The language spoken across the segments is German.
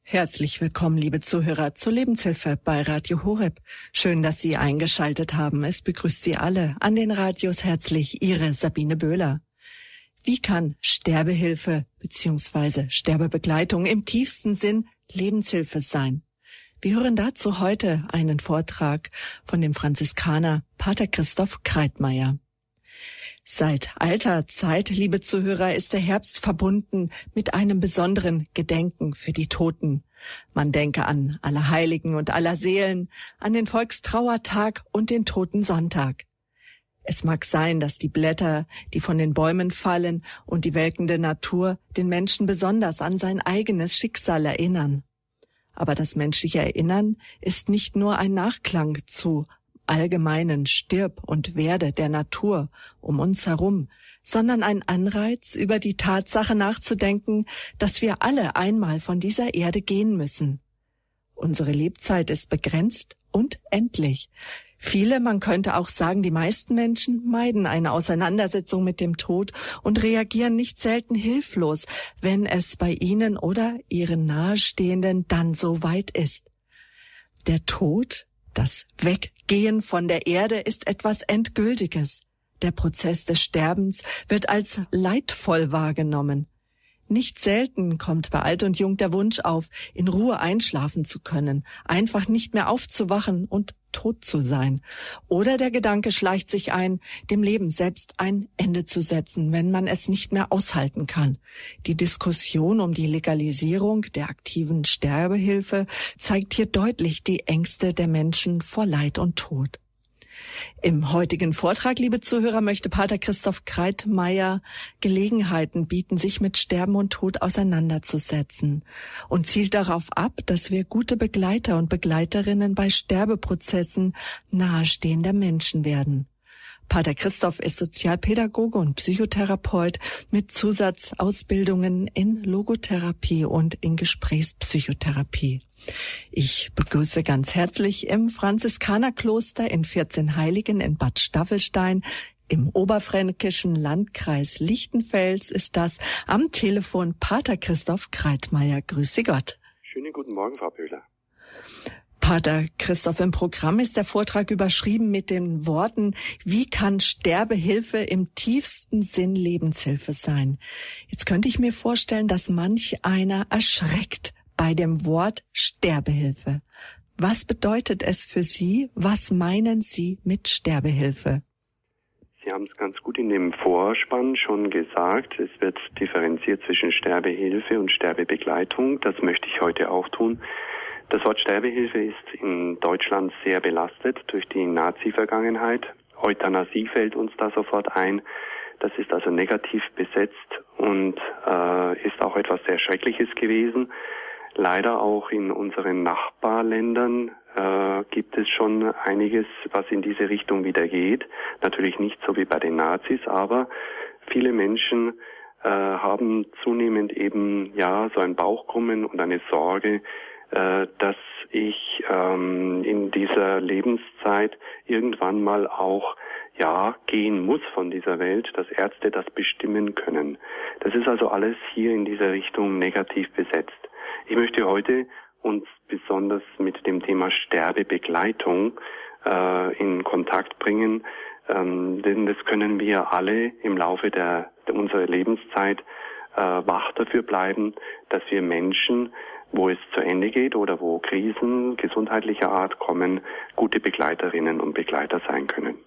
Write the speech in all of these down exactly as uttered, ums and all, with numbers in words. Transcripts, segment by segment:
Herzlich willkommen, liebe Zuhörer, zur Lebenshilfe bei Radio Horeb. Schön, dass Sie eingeschaltet haben. Es begrüßt Sie alle an den Radios herzlich Ihre Sabine Böhler. Wie kann Sterbehilfe bzw. Sterbebegleitung im tiefsten Sinn Lebenshilfe sein? Wir hören dazu heute einen Vortrag von dem Franziskaner Pater Christoph Kreitmeier. Seit alter Zeit, liebe Zuhörer, ist der Herbst verbunden mit einem besonderen Gedenken für die Toten. Man denke an Allerheiligen und Allerseelen, an den Volkstrauertag und den Totensonntag. Es mag sein, dass die Blätter, die von den Bäumen fallen und die welkende Natur den Menschen besonders an sein eigenes Schicksal erinnern. Aber das menschliche Erinnern ist nicht nur ein Nachklang zu allgemeinen Stirb und Werde der Natur um uns herum, sondern ein Anreiz, über die Tatsache nachzudenken, dass wir alle einmal von dieser Erde gehen müssen. Unsere Lebzeit ist begrenzt und endlich. Viele, man könnte auch sagen, die meisten Menschen meiden eine Auseinandersetzung mit dem Tod und reagieren nicht selten hilflos, wenn es bei ihnen oder ihren Nahestehenden dann so weit ist. Der Tod, das Weggehen von der Erde, ist etwas Endgültiges. Der Prozess des Sterbens wird als leidvoll wahrgenommen. Nicht selten kommt bei Alt und Jung der Wunsch auf, in Ruhe einschlafen zu können, einfach nicht mehr aufzuwachen und tot zu sein. Oder der Gedanke schleicht sich ein, dem Leben selbst ein Ende zu setzen, wenn man es nicht mehr aushalten kann. Die Diskussion um die Legalisierung der aktiven Sterbehilfe zeigt hier deutlich die Ängste der Menschen vor Leid und Tod. Im heutigen Vortrag, liebe Zuhörer, möchte Pater Christoph Kreitmeier Gelegenheiten bieten, sich mit Sterben und Tod auseinanderzusetzen und zielt darauf ab, dass wir gute Begleiter und Begleiterinnen bei Sterbeprozessen nahestehender Menschen werden. Pater Christoph ist Sozialpädagoge und Psychotherapeut mit Zusatzausbildungen in Logotherapie und in Gesprächspsychotherapie. Ich begrüße ganz herzlich im Franziskanerkloster in Vierzehnheiligen in Bad Staffelstein im oberfränkischen Landkreis Lichtenfels ist das am Telefon Pater Christoph Kreitmeier. Grüße Gott. Schönen guten Morgen, Frau Böhler. Pater Christoph, im Programm ist der Vortrag überschrieben mit den Worten, wie kann Sterbehilfe im tiefsten Sinn Lebenshilfe sein? Jetzt könnte ich mir vorstellen, dass manch einer erschreckt bei dem Wort Sterbehilfe. Was bedeutet es für Sie? Was meinen Sie mit Sterbehilfe? Sie haben es ganz gut in dem Vorspann schon gesagt. Es wird differenziert zwischen Sterbehilfe und Sterbebegleitung. Das möchte ich heute auch tun. Das Wort Sterbehilfe ist in Deutschland sehr belastet durch die Nazi-Vergangenheit. Euthanasie fällt uns da sofort ein. Das ist also negativ besetzt und äh, ist auch etwas sehr Schreckliches gewesen. Leider auch in unseren Nachbarländern äh, gibt es schon einiges, was in diese Richtung wieder geht. Natürlich nicht so wie bei den Nazis, aber viele Menschen äh, haben zunehmend eben ja so ein Bauchkrummen und eine Sorge, äh, dass ich ähm, in dieser Lebenszeit irgendwann mal auch ja gehen muss von dieser Welt, dass Ärzte das bestimmen können. Das ist also alles hier in dieser Richtung negativ besetzt. Ich möchte heute uns besonders mit dem Thema Sterbebegleitung äh, in Kontakt bringen, ähm, denn das können wir alle im Laufe der, der unserer Lebenszeit äh, wach dafür bleiben, dass wir Menschen, wo es zu Ende geht oder wo Krisen gesundheitlicher Art kommen, gute Begleiterinnen und Begleiter sein können.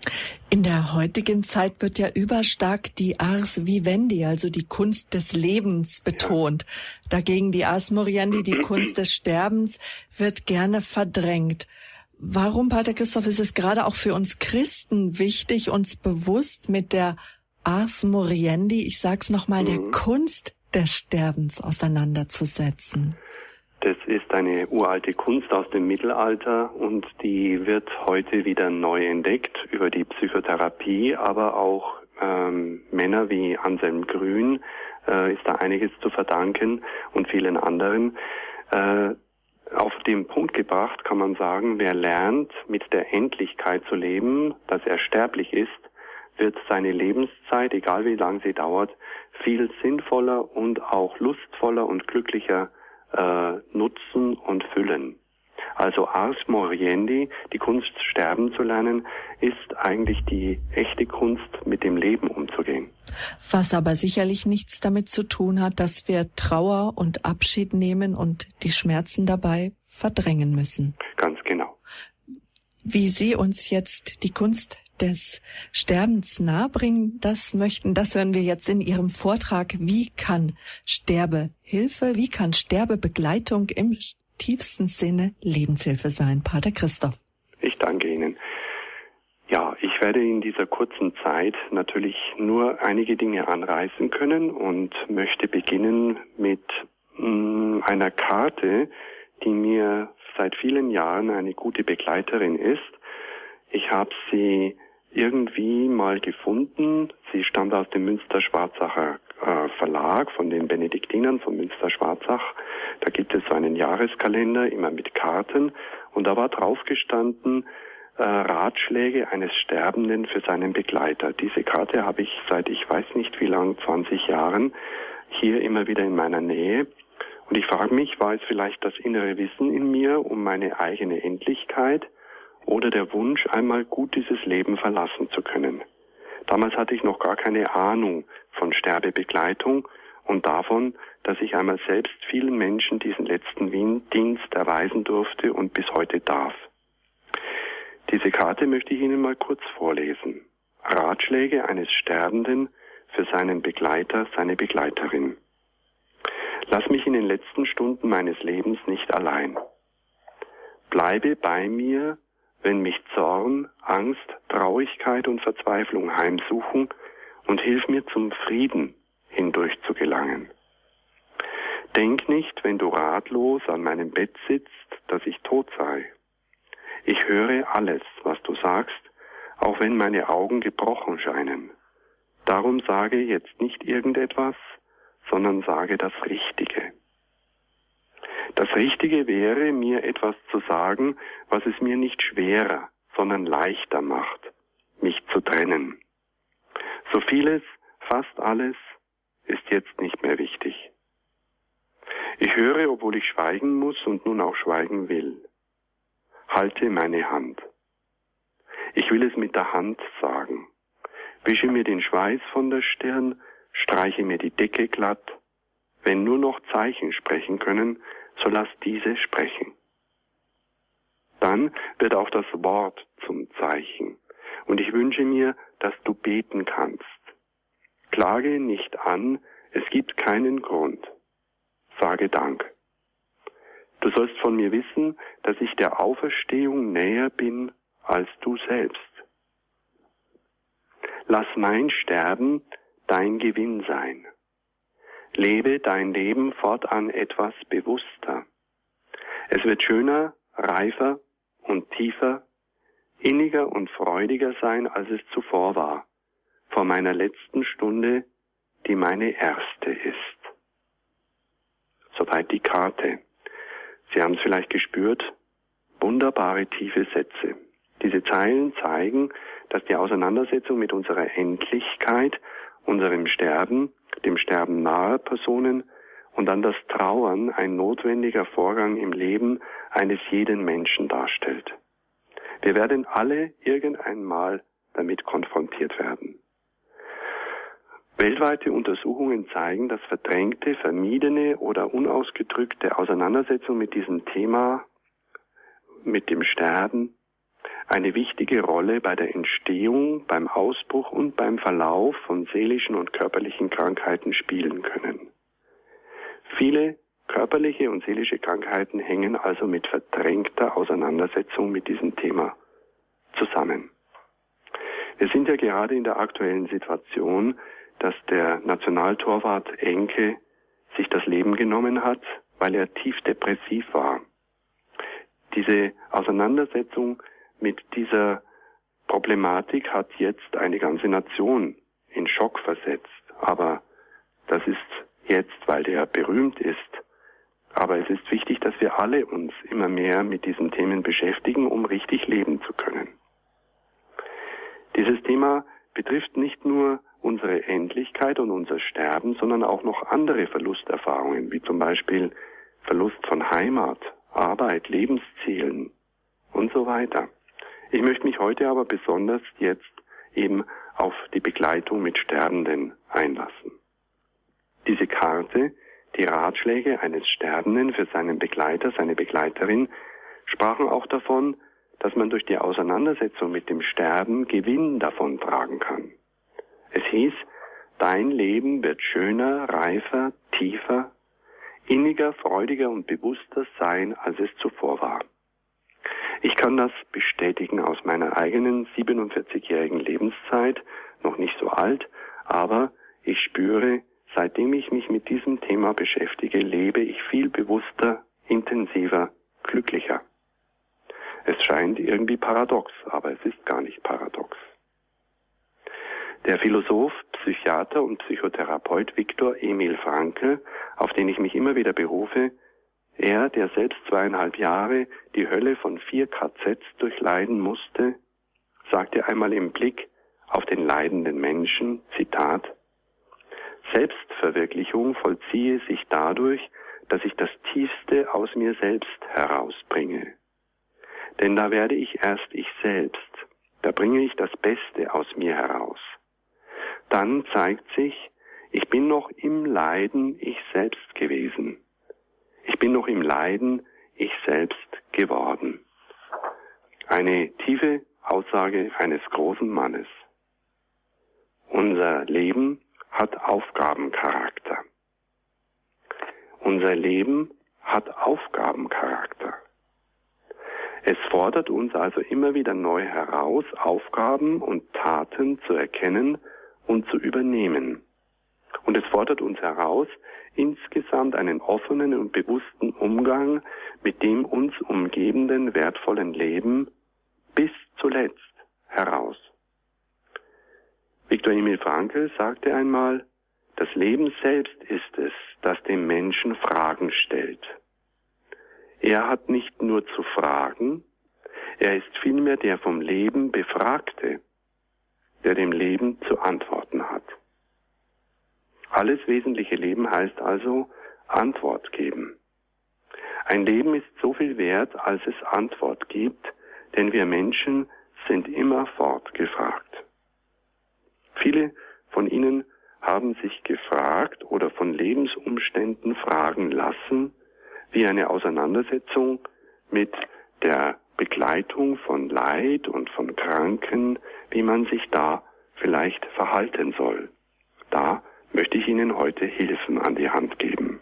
In der heutigen Zeit wird ja überstark die Ars Vivendi, also die Kunst des Lebens, betont. Ja. Dagegen die Ars Moriendi, die Kunst des Sterbens, wird gerne verdrängt. Warum, Pater Christoph, ist es gerade auch für uns Christen wichtig, uns bewusst mit der Ars Moriendi, ich sag's nochmal, mhm. der Kunst des Sterbens auseinanderzusetzen? Das ist eine uralte Kunst aus dem Mittelalter und die wird heute wieder neu entdeckt über die Psychotherapie, aber auch ähm, Männer wie Anselm Grün äh, ist da einiges zu verdanken und vielen anderen. Äh, auf den Punkt gebracht kann man sagen, wer lernt, mit der Endlichkeit zu leben, dass er sterblich ist, wird seine Lebenszeit, egal wie lang sie dauert, viel sinnvoller und auch lustvoller und glücklicher äh, nutzen und füllen. Also Ars Moriendi, die Kunst sterben zu lernen, ist eigentlich die echte Kunst, mit dem Leben umzugehen. Was aber sicherlich nichts damit zu tun hat, dass wir Trauer und Abschied nehmen und die Schmerzen dabei verdrängen müssen. Ganz genau. Wie Sie uns jetzt die Kunst des Sterbens nahebringen, das möchten, das hören wir jetzt in Ihrem Vortrag. Wie kann Sterbehilfe, wie kann Sterbebegleitung im tiefsten Sinne Lebenshilfe sein? Pater Christoph. Ich danke Ihnen. Ja, ich werde in dieser kurzen Zeit natürlich nur einige Dinge anreißen können und möchte beginnen mit mh, einer Karte, die mir seit vielen Jahren eine gute Begleiterin ist. Ich habe sie irgendwie mal gefunden. Sie stammt aus dem Münster-Schwarzacher äh, Verlag von den Benediktinern von Münster-Schwarzach. Da gibt es so einen Jahreskalender, immer mit Karten. Und da war drauf gestanden, äh, Ratschläge eines Sterbenden für seinen Begleiter. Diese Karte habe ich seit ich weiß nicht wie lang, zwanzig Jahren, hier immer wieder in meiner Nähe. Und ich frage mich, war es vielleicht das innere Wissen in mir um meine eigene Endlichkeit oder der Wunsch, einmal gut dieses Leben verlassen zu können? Damals hatte ich noch gar keine Ahnung von Sterbebegleitung und davon, dass ich einmal selbst vielen Menschen diesen letzten Dienst erweisen durfte und bis heute darf. Diese Karte möchte ich Ihnen mal kurz vorlesen. Ratschläge eines Sterbenden für seinen Begleiter, seine Begleiterin. Lass mich in den letzten Stunden meines Lebens nicht allein. Bleibe bei mir, wenn mich Zorn, Angst, Traurigkeit und Verzweiflung heimsuchen, und hilf mir zum Frieden hindurch zu gelangen. Denk nicht, wenn du ratlos an meinem Bett sitzt, dass ich tot sei. Ich höre alles, was du sagst, auch wenn meine Augen gebrochen scheinen. Darum sage jetzt nicht irgendetwas, sondern sage das Richtige. Das Richtige wäre, mir etwas zu sagen, was es mir nicht schwerer, sondern leichter macht, mich zu trennen. So vieles, fast alles, ist jetzt nicht mehr wichtig. Ich höre, obwohl ich schweigen muss und nun auch schweigen will. Halte meine Hand. Ich will es mit der Hand sagen. Wische mir den Schweiß von der Stirn, streiche mir die Decke glatt. Wenn nur noch Zeichen sprechen können, so lass diese sprechen. Dann wird auch das Wort zum Zeichen. Und ich wünsche mir, dass du beten kannst. Klage nicht an, es gibt keinen Grund. Sage Dank. Du sollst von mir wissen, dass ich der Auferstehung näher bin als du selbst. Lass mein Sterben dein Gewinn sein. Lebe dein Leben fortan etwas bewusster. Es wird schöner, reifer und tiefer, inniger und freudiger sein, als es zuvor war, vor meiner letzten Stunde, die meine erste ist. Soweit die Karte. Sie haben es vielleicht gespürt, wunderbare tiefe Sätze. Diese Zeilen zeigen, dass die Auseinandersetzung mit unserer Endlichkeit, unserem Sterben, dem Sterben naher Personen und dann das Trauern ein notwendiger Vorgang im Leben eines jeden Menschen darstellt. Wir werden alle irgendeinmal damit konfrontiert werden. Weltweite Untersuchungen zeigen, dass verdrängte, vermiedene oder unausgedrückte Auseinandersetzung mit diesem Thema, mit dem Sterben, eine wichtige Rolle bei der Entstehung, beim Ausbruch und beim Verlauf von seelischen und körperlichen Krankheiten spielen können. Viele körperliche und seelische Krankheiten hängen also mit verdrängter Auseinandersetzung mit diesem Thema zusammen. Wir sind ja gerade in der aktuellen Situation, dass der Nationaltorwart Enke sich das Leben genommen hat, weil er tief depressiv war. Diese Auseinandersetzung mit dieser Problematik hat jetzt eine ganze Nation in Schock versetzt. Aber das ist jetzt, weil der berühmt ist. Aber es ist wichtig, dass wir alle uns immer mehr mit diesen Themen beschäftigen, um richtig leben zu können. Dieses Thema betrifft nicht nur unsere Endlichkeit und unser Sterben, sondern auch noch andere Verlusterfahrungen, wie zum Beispiel Verlust von Heimat, Arbeit, Lebenszielen und so weiter. Ich möchte mich heute aber besonders jetzt eben auf die Begleitung mit Sterbenden einlassen. Diese Karte, die Ratschläge eines Sterbenden für seinen Begleiter, seine Begleiterin, sprachen auch davon, dass man durch die Auseinandersetzung mit dem Sterben Gewinn davon tragen kann. Es hieß, dein Leben wird schöner, reifer, tiefer, inniger, freudiger und bewusster sein, als es zuvor war. Ich kann das bestätigen aus meiner eigenen siebenundvierzigjährigen Lebenszeit, noch nicht so alt, aber ich spüre, seitdem ich mich mit diesem Thema beschäftige, lebe ich viel bewusster, intensiver, glücklicher. Es scheint irgendwie paradox, aber es ist gar nicht paradox. Der Philosoph, Psychiater und Psychotherapeut Viktor Emil Frankl, auf den ich mich immer wieder berufe, er, der selbst zweieinhalb Jahre die Hölle von vier K Zs durchleiden musste, sagte einmal im Blick auf den leidenden Menschen, Zitat, Selbstverwirklichung vollziehe sich dadurch, dass ich das Tiefste aus mir selbst herausbringe. Denn da werde ich erst ich selbst, da bringe ich das Beste aus mir heraus. Dann zeigt sich, ich bin noch im Leiden ich selbst gewesen. Ich bin noch im Leiden ich selbst geworden. Eine tiefe Aussage eines großen Mannes. Unser Leben hat Aufgabencharakter. Unser Leben hat Aufgabencharakter. Es fordert uns also immer wieder neu heraus, Aufgaben und Taten zu erkennen und zu übernehmen. Und es fordert uns heraus, insgesamt einen offenen und bewussten Umgang mit dem uns umgebenden wertvollen Leben bis zuletzt heraus. Viktor Emil Frankl sagte einmal, das Leben selbst ist es, das dem Menschen Fragen stellt. Er hat nicht nur zu fragen, er ist vielmehr der vom Leben Befragte, der dem Leben zu antworten hat. Alles wesentliche Leben heißt also Antwort geben. Ein Leben ist so viel wert, als es Antwort gibt, denn wir Menschen sind immerfort gefragt. Viele von Ihnen haben sich gefragt oder von Lebensumständen fragen lassen, wie eine Auseinandersetzung mit der Begleitung von Leid und von Kranken, wie man sich da vielleicht verhalten soll. Da möchte ich Ihnen heute Hilfen an die Hand geben.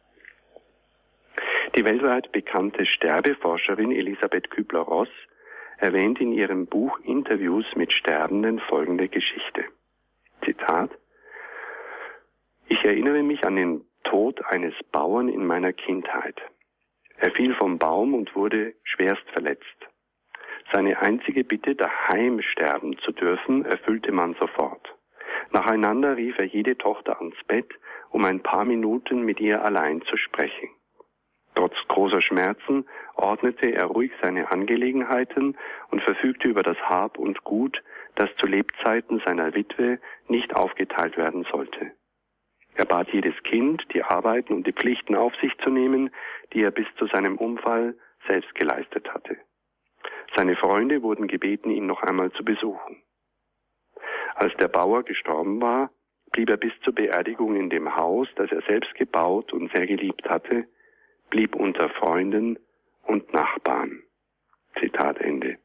Die weltweit bekannte Sterbeforscherin Elisabeth Kübler-Ross erwähnt in ihrem Buch Interviews mit Sterbenden folgende Geschichte. Zitat: Ich erinnere mich an den Tod eines Bauern in meiner Kindheit. Er fiel vom Baum und wurde schwerst verletzt. Seine einzige Bitte, daheim sterben zu dürfen, erfüllte man sofort. Nacheinander rief er jede Tochter ans Bett, um ein paar Minuten mit ihr allein zu sprechen. Trotz großer Schmerzen ordnete er ruhig seine Angelegenheiten und verfügte über das Hab und Gut, das zu Lebzeiten seiner Witwe nicht aufgeteilt werden sollte. Er bat jedes Kind, die Arbeiten und die Pflichten auf sich zu nehmen, die er bis zu seinem Unfall selbst geleistet hatte. Seine Freunde wurden gebeten, ihn noch einmal zu besuchen. Als der Bauer gestorben war, blieb er bis zur Beerdigung in dem Haus, das er selbst gebaut und sehr geliebt hatte, blieb unter Freunden und Nachbarn. Zitat Ende.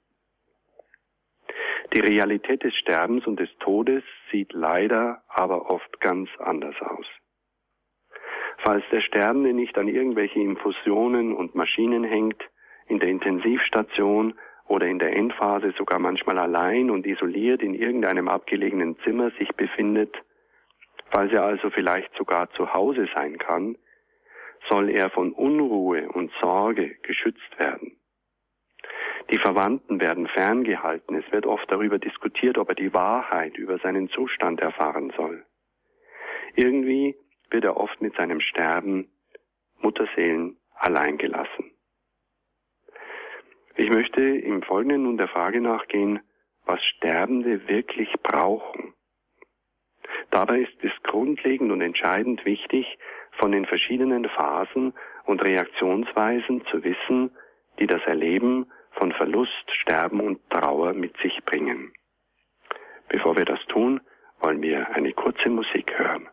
Die Realität des Sterbens und des Todes sieht leider aber oft ganz anders aus. Falls der Sterbende nicht an irgendwelche Infusionen und Maschinen hängt, in der Intensivstation oder in der Endphase sogar manchmal allein und isoliert in irgendeinem abgelegenen Zimmer sich befindet, falls er also vielleicht sogar zu Hause sein kann, soll er von Unruhe und Sorge geschützt werden. Die Verwandten werden ferngehalten. Es wird oft darüber diskutiert, ob er die Wahrheit über seinen Zustand erfahren soll. Irgendwie wird er oft mit seinem Sterben Mutterseelen allein gelassen. Ich möchte im Folgenden nun der Frage nachgehen, was Sterbende wirklich brauchen. Dabei ist es grundlegend und entscheidend wichtig, von den verschiedenen Phasen und Reaktionsweisen zu wissen, die das Erleben von Verlust, Sterben und Trauer mit sich bringen. Bevor wir das tun, wollen wir eine kurze Musik hören.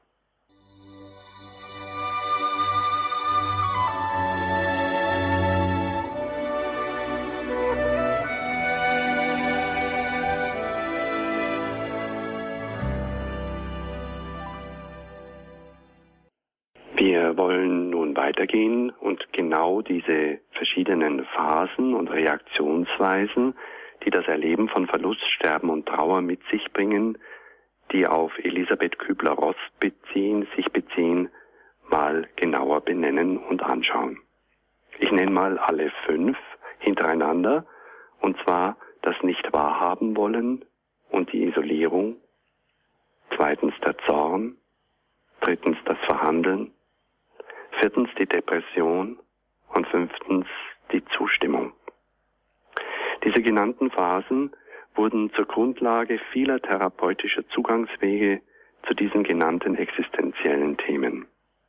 Wir wollen nun weitergehen und genau diese verschiedenen Phasen und Reaktionsweisen, die das Erleben von Verlust, Sterben und Trauer mit sich bringen, die auf Elisabeth Kübler-Ross beziehen, sich beziehen, mal genauer benennen und anschauen. Ich nenne mal alle fünf hintereinander, und zwar das Nicht-Wahrhaben wollen und die Isolierung, zweitens der Zorn, drittens das Verhandeln, viertens die Depression und fünftens die Zustimmung. Diese genannten Phasen wurden zur Grundlage vieler therapeutischer Zugangswege zu diesen genannten existenziellen Themen.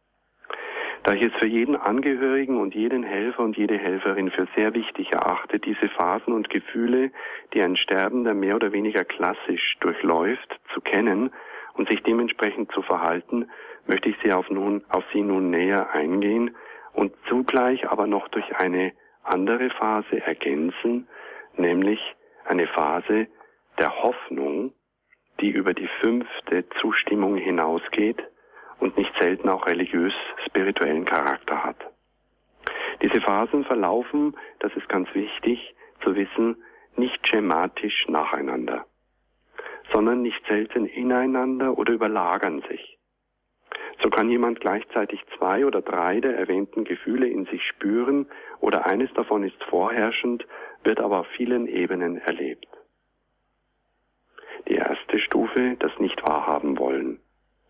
Da ich es für jeden Angehörigen und jeden Helfer und jede Helferin für sehr wichtig erachte, diese Phasen und Gefühle, die ein Sterbender mehr oder weniger klassisch durchläuft, zu kennen und sich dementsprechend zu verhalten, möchte ich Sie auf, nun, auf Sie nun näher eingehen und zugleich aber noch durch eine andere Phase ergänzen, nämlich eine Phase der Hoffnung, die über die fünfte Zustimmung hinausgeht und nicht selten auch religiös-spirituellen Charakter hat. Diese Phasen verlaufen, das ist ganz wichtig zu wissen, nicht schematisch nacheinander, sondern nicht selten ineinander oder überlagern sich. So kann jemand gleichzeitig zwei oder drei der erwähnten Gefühle in sich spüren oder eines davon ist vorherrschend, wird aber auf vielen Ebenen erlebt. Die erste Stufe, das Nicht-Wahrhaben wollen.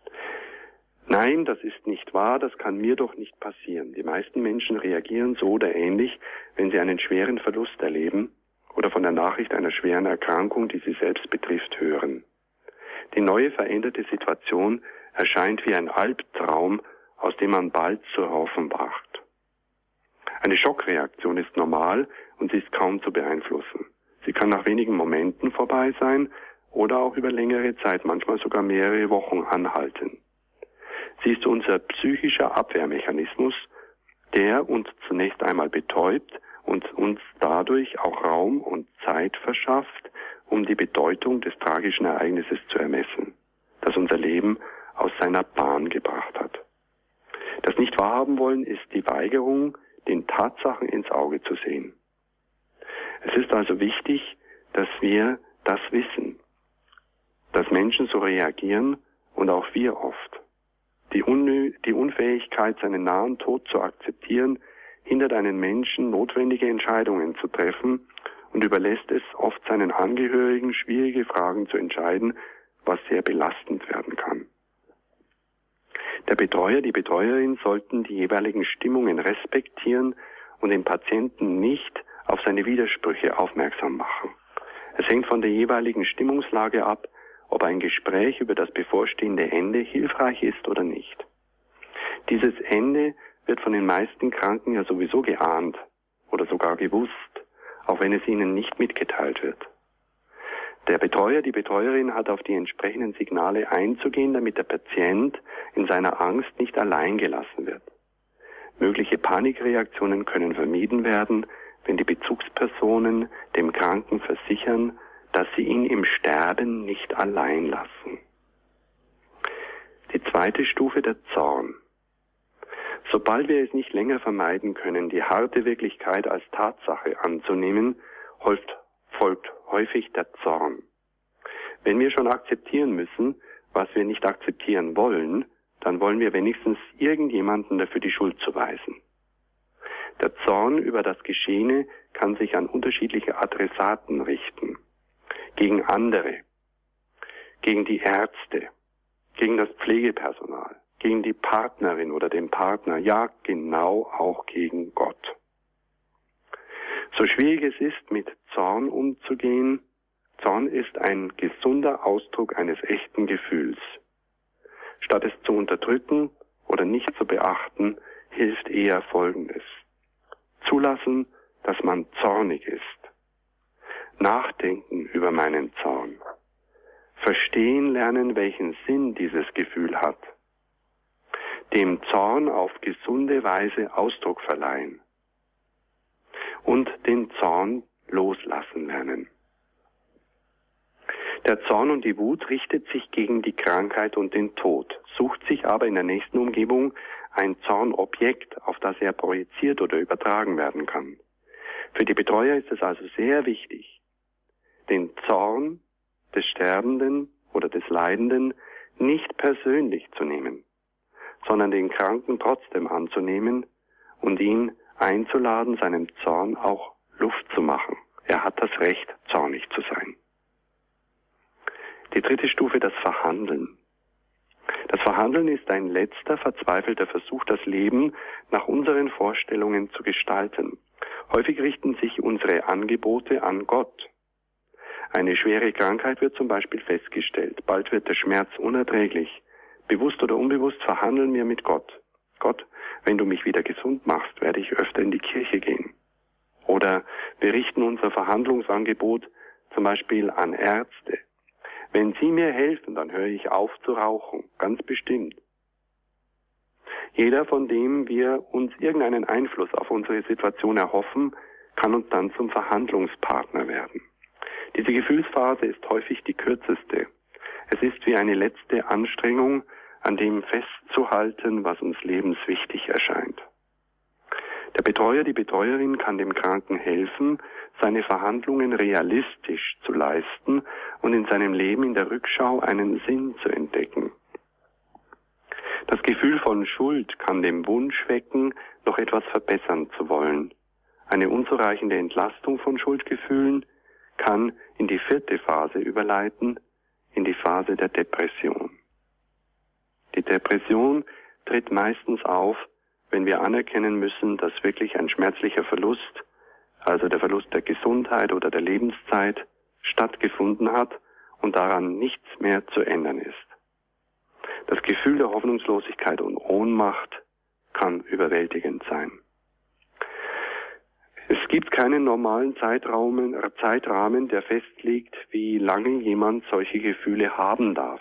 Nein, das ist nicht wahr, das kann mir doch nicht passieren. Die meisten Menschen reagieren so oder ähnlich, wenn sie einen schweren Verlust erleben oder von der Nachricht einer schweren Erkrankung, die sie selbst betrifft, hören. Die neue veränderte Situation erscheint wie ein Albtraum, aus dem man bald zu Raufen wacht. Eine Schockreaktion ist normal und sie ist kaum zu beeinflussen. Sie kann nach wenigen Momenten vorbei sein oder auch über längere Zeit, manchmal sogar mehrere Wochen anhalten. Sie ist unser psychischer Abwehrmechanismus, der uns zunächst einmal betäubt und uns dadurch auch Raum und Zeit verschafft, um die Bedeutung des tragischen Ereignisses zu ermessen, das unser Leben aus seiner Bahn gebracht hat. Das Nicht-Wahrhaben-Wollen ist die Weigerung, den Tatsachen ins Auge zu sehen. Es ist also wichtig, dass wir das wissen, dass Menschen so reagieren und auch wir oft. Die, Unnö- die Unfähigkeit, seinen nahen Tod zu akzeptieren, hindert einen Menschen, notwendige Entscheidungen zu treffen und überlässt es oft seinen Angehörigen, schwierige Fragen zu entscheiden, was sehr belastend werden kann. Der Betreuer, die Betreuerin sollten die jeweiligen Stimmungen respektieren und den Patienten nicht auf seine Widersprüche aufmerksam machen. Es hängt von der jeweiligen Stimmungslage ab, ob ein Gespräch über das bevorstehende Ende hilfreich ist oder nicht. Dieses Ende wird von den meisten Kranken ja sowieso geahnt oder sogar gewusst, auch wenn es ihnen nicht mitgeteilt wird. Der Betreuer, die Betreuerin hat auf die entsprechenden Signale einzugehen, damit der Patient in seiner Angst nicht allein gelassen wird. Mögliche Panikreaktionen können vermieden werden, wenn die Bezugspersonen dem Kranken versichern, dass sie ihn im Sterben nicht allein lassen. Die zweite Stufe, der Zorn. Sobald wir es nicht länger vermeiden können, die harte Wirklichkeit als Tatsache anzunehmen, folgt, folgt häufig der Zorn. Wenn wir schon akzeptieren müssen, was wir nicht akzeptieren wollen, dann wollen wir wenigstens irgendjemanden dafür die Schuld zuweisen. Der Zorn über das Geschehene kann sich an unterschiedliche Adressaten richten. Gegen andere, gegen die Ärzte, gegen das Pflegepersonal, gegen die Partnerin oder den Partner, ja genau auch gegen Gott. So schwierig es ist, mit Zorn umzugehen, Zorn ist ein gesunder Ausdruck eines echten Gefühls. Statt es zu unterdrücken oder nicht zu beachten, hilft eher Folgendes. Zulassen, dass man zornig ist. Nachdenken über meinen Zorn. Verstehen lernen, welchen Sinn dieses Gefühl hat. Dem Zorn auf gesunde Weise Ausdruck verleihen. Und den Zorn loslassen lernen. Der Zorn und die Wut richtet sich gegen die Krankheit und den Tod, sucht sich aber in der nächsten Umgebung ein Zornobjekt, auf das er projiziert oder übertragen werden kann. Für die Betreuer ist es also sehr wichtig, den Zorn des Sterbenden oder des Leidenden nicht persönlich zu nehmen, sondern den Kranken trotzdem anzunehmen und ihn einzuladen, seinem Zorn auch Luft zu machen. Er hat das Recht, zornig zu sein. Die dritte Stufe, das Verhandeln. Das Verhandeln ist ein letzter, verzweifelter Versuch, das Leben nach unseren Vorstellungen zu gestalten. Häufig richten sich unsere Angebote an Gott. Eine schwere Krankheit wird zum Beispiel festgestellt. Bald wird der Schmerz unerträglich. Bewusst oder unbewusst verhandeln wir mit Gott. Gott, wenn du mich wieder gesund machst, werde ich öfter in die Kirche gehen. Oder wir richten unser Verhandlungsangebot zum Beispiel an Ärzte. Wenn sie mir helfen, dann höre ich auf zu rauchen, ganz bestimmt. Jeder, von dem wir uns irgendeinen Einfluss auf unsere Situation erhoffen, kann uns dann zum Verhandlungspartner werden. Diese Gefühlsphase ist häufig die kürzeste. Es ist wie eine letzte Anstrengung, an dem festzuhalten, was uns lebenswichtig erscheint. Der Betreuer, die Betreuerin kann dem Kranken helfen, seine Verhandlungen realistisch zu leisten und in seinem Leben in der Rückschau einen Sinn zu entdecken. Das Gefühl von Schuld kann den Wunsch wecken, noch etwas verbessern zu wollen. Eine unzureichende Entlastung von Schuldgefühlen kann in die vierte Phase überleiten, in die Phase der Depression. Die Depression tritt meistens auf, wenn wir anerkennen müssen, dass wirklich ein schmerzlicher Verlust, also der Verlust der Gesundheit oder der Lebenszeit, stattgefunden hat und daran nichts mehr zu ändern ist. Das Gefühl der Hoffnungslosigkeit und Ohnmacht kann überwältigend sein. Es gibt keinen normalen Zeitrahmen, Zeitrahmen, der festlegt, wie lange jemand solche Gefühle haben darf.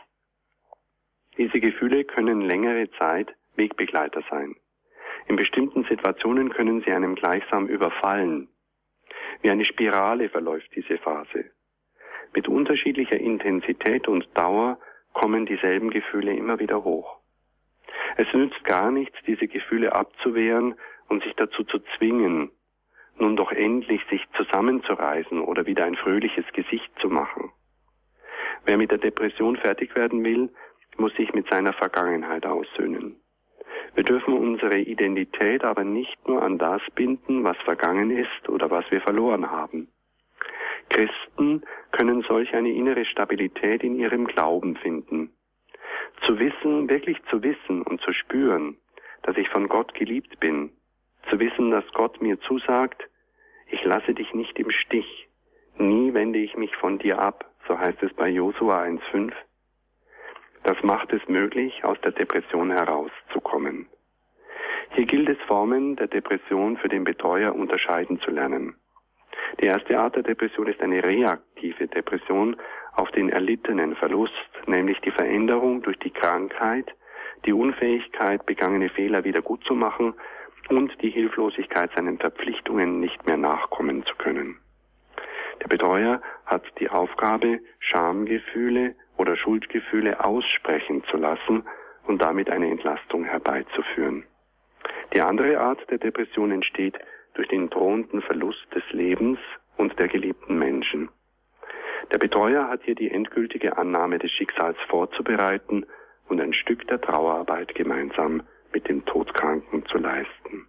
Diese Gefühle können längere Zeit Wegbegleiter sein. In bestimmten Situationen können sie einem gleichsam überfallen. Wie eine Spirale verläuft diese Phase. Mit unterschiedlicher Intensität und Dauer kommen dieselben Gefühle immer wieder hoch. Es nützt gar nichts, diese Gefühle abzuwehren und sich dazu zu zwingen, nun doch endlich sich zusammenzureißen oder wieder ein fröhliches Gesicht zu machen. Wer mit der Depression fertig werden will, muss sich mit seiner Vergangenheit aussöhnen. Wir dürfen unsere Identität aber nicht nur an das binden, was vergangen ist oder was wir verloren haben. Christen können solch eine innere Stabilität in ihrem Glauben finden. Zu wissen, wirklich zu wissen und zu spüren, dass ich von Gott geliebt bin. Zu wissen, dass Gott mir zusagt, ich lasse dich nicht im Stich. Nie wende ich mich von dir ab, so heißt es bei Josua eins fünf. Das macht es möglich, aus der Depression herauszukommen. Hier gilt es, Formen der Depression für den Betreuer unterscheiden zu lernen. Die erste Art der Depression ist eine reaktive Depression auf den erlittenen Verlust, nämlich die Veränderung durch die Krankheit, die Unfähigkeit, begangene Fehler wieder gut zu machen und die Hilflosigkeit, seinen Verpflichtungen nicht mehr nachkommen zu können. Der Betreuer hat die Aufgabe, Schamgefühle oder Schuldgefühle aussprechen zu lassen und damit eine Entlastung herbeizuführen. Die andere Art der Depression entsteht durch den drohenden Verlust des Lebens und der geliebten Menschen. Der Betreuer hat hier die endgültige Annahme des Schicksals vorzubereiten und ein Stück der Trauerarbeit gemeinsam mit dem Todkranken zu leisten.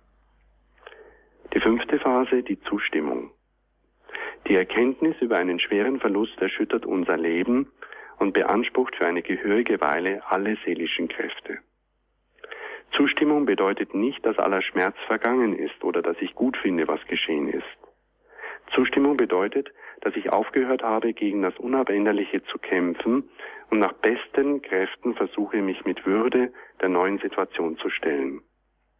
Die fünfte Phase, die Zustimmung. Die Erkenntnis über einen schweren Verlust erschüttert unser Leben und beansprucht für eine gehörige Weile alle seelischen Kräfte. Zustimmung bedeutet nicht, dass aller Schmerz vergangen ist oder dass ich gut finde, was geschehen ist. Zustimmung bedeutet, dass ich aufgehört habe, gegen das Unabänderliche zu kämpfen und nach besten Kräften versuche, mich mit Würde der neuen Situation zu stellen.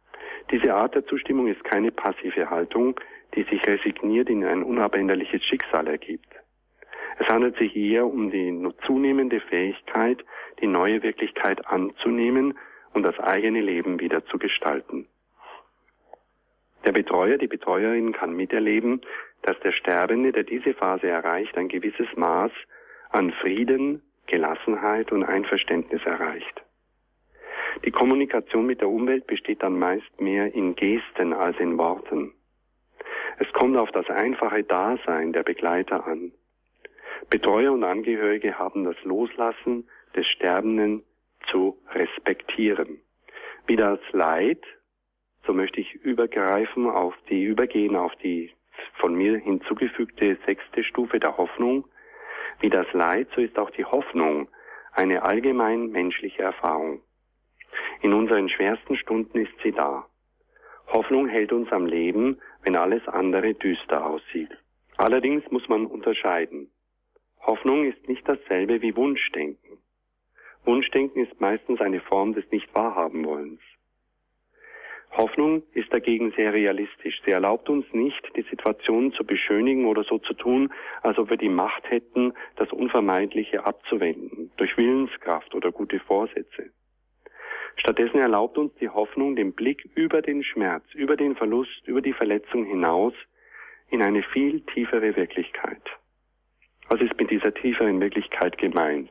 Diese Art der Zustimmung ist keine passive Haltung, die sich resigniert in ein unabänderliches Schicksal ergibt. Es handelt sich eher um die zunehmende Fähigkeit, die neue Wirklichkeit anzunehmen und das eigene Leben wieder zu gestalten. Der Betreuer, die Betreuerin kann miterleben, dass der Sterbende, der diese Phase erreicht, ein gewisses Maß an Frieden, Gelassenheit und Einverständnis erreicht. Die Kommunikation mit der Umwelt besteht dann meist mehr in Gesten als in Worten. Es kommt auf das einfache Dasein der Begleiter an. Betreuer und Angehörige haben das Loslassen des Sterbenden zu respektieren. Wie das Leid, so möchte ich übergreifen auf die, übergehen auf die von mir hinzugefügte sechste Stufe der Hoffnung. Wie das Leid, so ist auch die Hoffnung eine allgemein menschliche Erfahrung. In unseren schwersten Stunden ist sie da. Hoffnung hält uns am Leben, wenn alles andere düster aussieht. Allerdings muss man unterscheiden. Hoffnung ist nicht dasselbe wie Wunschdenken. Wunschdenken ist meistens eine Form des Nicht-Wahrhaben-Wollens. Hoffnung ist dagegen sehr realistisch. Sie erlaubt uns nicht, die Situation zu beschönigen oder so zu tun, als ob wir die Macht hätten, das Unvermeidliche abzuwenden, durch Willenskraft oder gute Vorsätze. Stattdessen erlaubt uns die Hoffnung, den Blick über den Schmerz, über den Verlust, über die Verletzung hinaus in eine viel tiefere Wirklichkeit. Was ist mit dieser tieferen Wirklichkeit gemeint?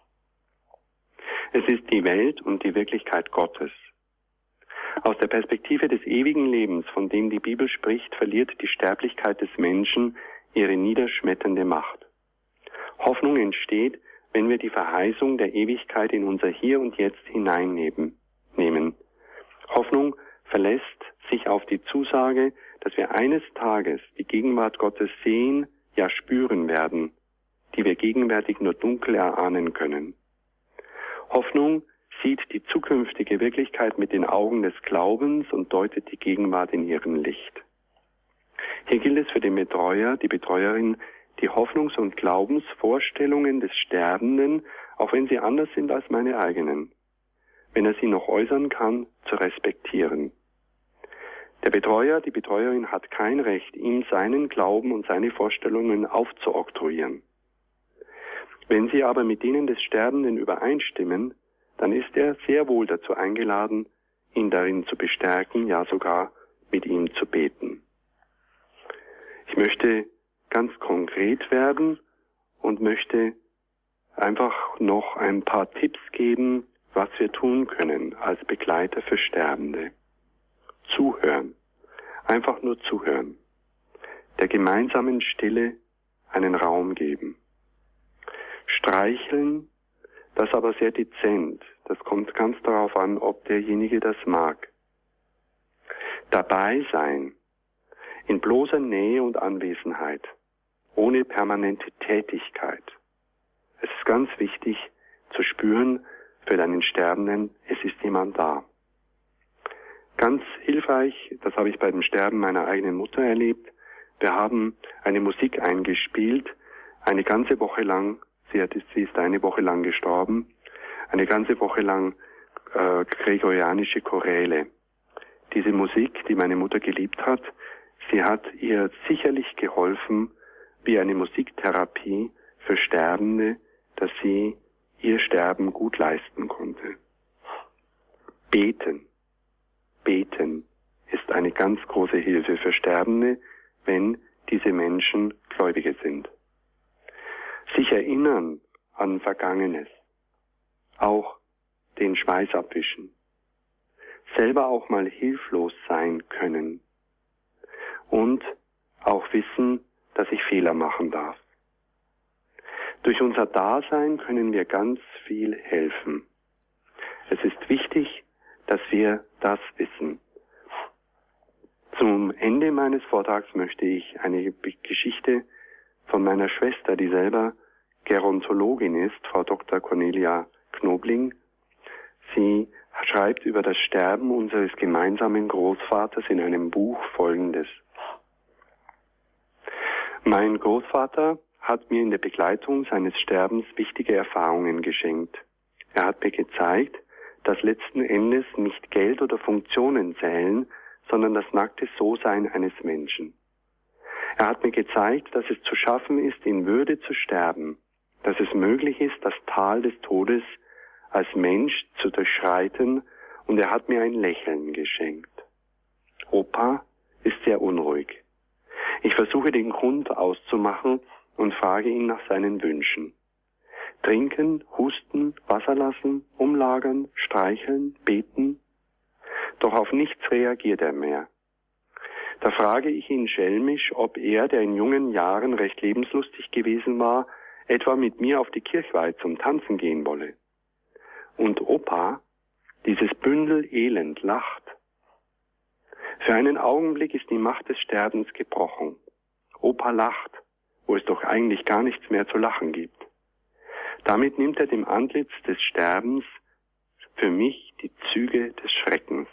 Es ist die Welt und die Wirklichkeit Gottes. Aus der Perspektive des ewigen Lebens, von dem die Bibel spricht, verliert die Sterblichkeit des Menschen ihre niederschmetternde Macht. Hoffnung entsteht, wenn wir die Verheißung der Ewigkeit in unser Hier und Jetzt hineinnehmen. Hoffnung verlässt sich auf die Zusage, dass wir eines Tages die Gegenwart Gottes sehen, ja spüren werden, die wir gegenwärtig nur dunkel erahnen können. Hoffnung sieht die zukünftige Wirklichkeit mit den Augen des Glaubens und deutet die Gegenwart in ihrem Licht. Hier gilt es für den Betreuer, die Betreuerin, die Hoffnungs- und Glaubensvorstellungen des Sterbenden, auch wenn sie anders sind als meine eigenen, wenn er sie noch äußern kann, zu respektieren. Der Betreuer, die Betreuerin hat kein Recht, ihm seinen Glauben und seine Vorstellungen aufzuoktroyieren. Wenn sie aber mit denen des Sterbenden übereinstimmen, dann ist er sehr wohl dazu eingeladen, ihn darin zu bestärken, ja sogar mit ihm zu beten. Ich möchte ganz konkret werden und möchte einfach noch ein paar Tipps geben, was wir tun können als Begleiter für Sterbende. Zuhören. Einfach nur zuhören. Der gemeinsamen Stille einen Raum geben. Streicheln, das aber sehr dezent. Das kommt ganz darauf an, ob derjenige das mag. Dabei sein. In bloßer Nähe und Anwesenheit. Ohne permanente Tätigkeit. Es ist ganz wichtig zu spüren für deinen Sterbenden, es ist jemand da. Ganz hilfreich, das habe ich bei dem Sterben meiner eigenen Mutter erlebt. Wir haben eine Musik eingespielt, eine ganze Woche lang, sie, hat, sie ist eine Woche lang gestorben, eine ganze Woche lang äh, gregorianische Choräle. Diese Musik, die meine Mutter geliebt hat, sie hat ihr sicherlich geholfen, wie eine Musiktherapie für Sterbende, dass sie ihr Sterben gut leisten konnte. Beten. Beten ist eine ganz große Hilfe für Sterbende, wenn diese Menschen Gläubige sind. Sich erinnern an Vergangenes. Auch den Schweiß abwischen. Selber auch mal hilflos sein können. Und auch wissen, dass ich Fehler machen darf. Durch unser Dasein können wir ganz viel helfen. Es ist wichtig, dass wir das wissen. Zum Ende meines Vortrags möchte ich eine Geschichte von meiner Schwester, die selber Gerontologin ist, Frau Doktor Cornelia Knobling. Sie schreibt über das Sterben unseres gemeinsamen Großvaters in einem Buch Folgendes. Mein Großvater hat mir in der Begleitung seines Sterbens wichtige Erfahrungen geschenkt. Er hat mir gezeigt, dass letzten Endes nicht Geld oder Funktionen zählen, sondern das nackte So-Sein eines Menschen. Er hat mir gezeigt, dass es zu schaffen ist, in Würde zu sterben, dass es möglich ist, das Tal des Todes als Mensch zu durchschreiten, und er hat mir ein Lächeln geschenkt. Opa ist sehr unruhig. Ich versuche den Grund auszumachen und frage ihn nach seinen Wünschen. Trinken, husten, Wasser lassen, umlagern, streicheln, beten. Doch auf nichts reagiert er mehr. Da frage ich ihn schelmisch, ob er, der in jungen Jahren recht lebenslustig gewesen war, etwa mit mir auf die Kirchweih zum Tanzen gehen wolle. Und Opa, dieses Bündel Elend, lacht. Für einen Augenblick ist die Macht des Sterbens gebrochen. Opa lacht, wo es doch eigentlich gar nichts mehr zu lachen gibt. Damit nimmt er dem Antlitz des Sterbens für mich die Züge des Schreckens.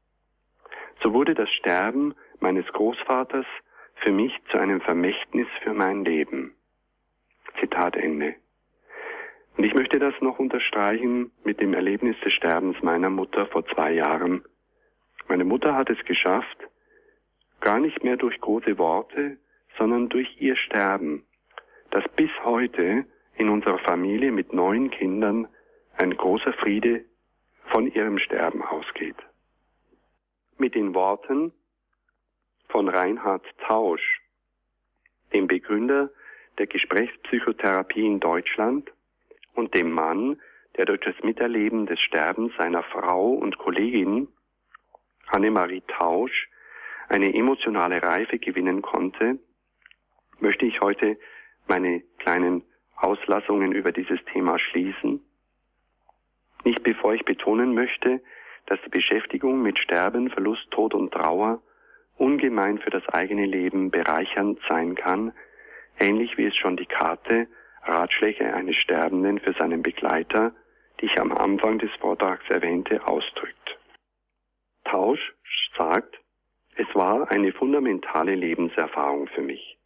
So wurde das Sterben meines Großvaters für mich zu einem Vermächtnis für mein Leben. Zitat Ende. Und ich möchte das noch unterstreichen mit dem Erlebnis des Sterbens meiner Mutter vor zwei Jahren. Meine Mutter hat es geschafft, gar nicht mehr durch große Worte, sondern durch ihr Sterben, dass bis heute in unserer Familie mit neun Kindern ein großer Friede von ihrem Sterben ausgeht. Mit den Worten von Reinhard Tausch, dem Begründer der Gesprächspsychotherapie in Deutschland und dem Mann, der durch das Miterleben des Sterbens seiner Frau und Kollegin Annemarie Tausch eine emotionale Reife gewinnen konnte, möchte ich heute meine kleinen Auslassungen über dieses Thema schließen. Nicht bevor ich betonen möchte, dass die Beschäftigung mit Sterben, Verlust, Tod und Trauer ungemein für das eigene Leben bereichernd sein kann, ähnlich wie es schon die Karte Ratschläge eines Sterbenden für seinen Begleiter, die ich am Anfang des Vortrags erwähnte, ausdrückt. Tausch sagt, es war eine fundamentale Lebenserfahrung für mich.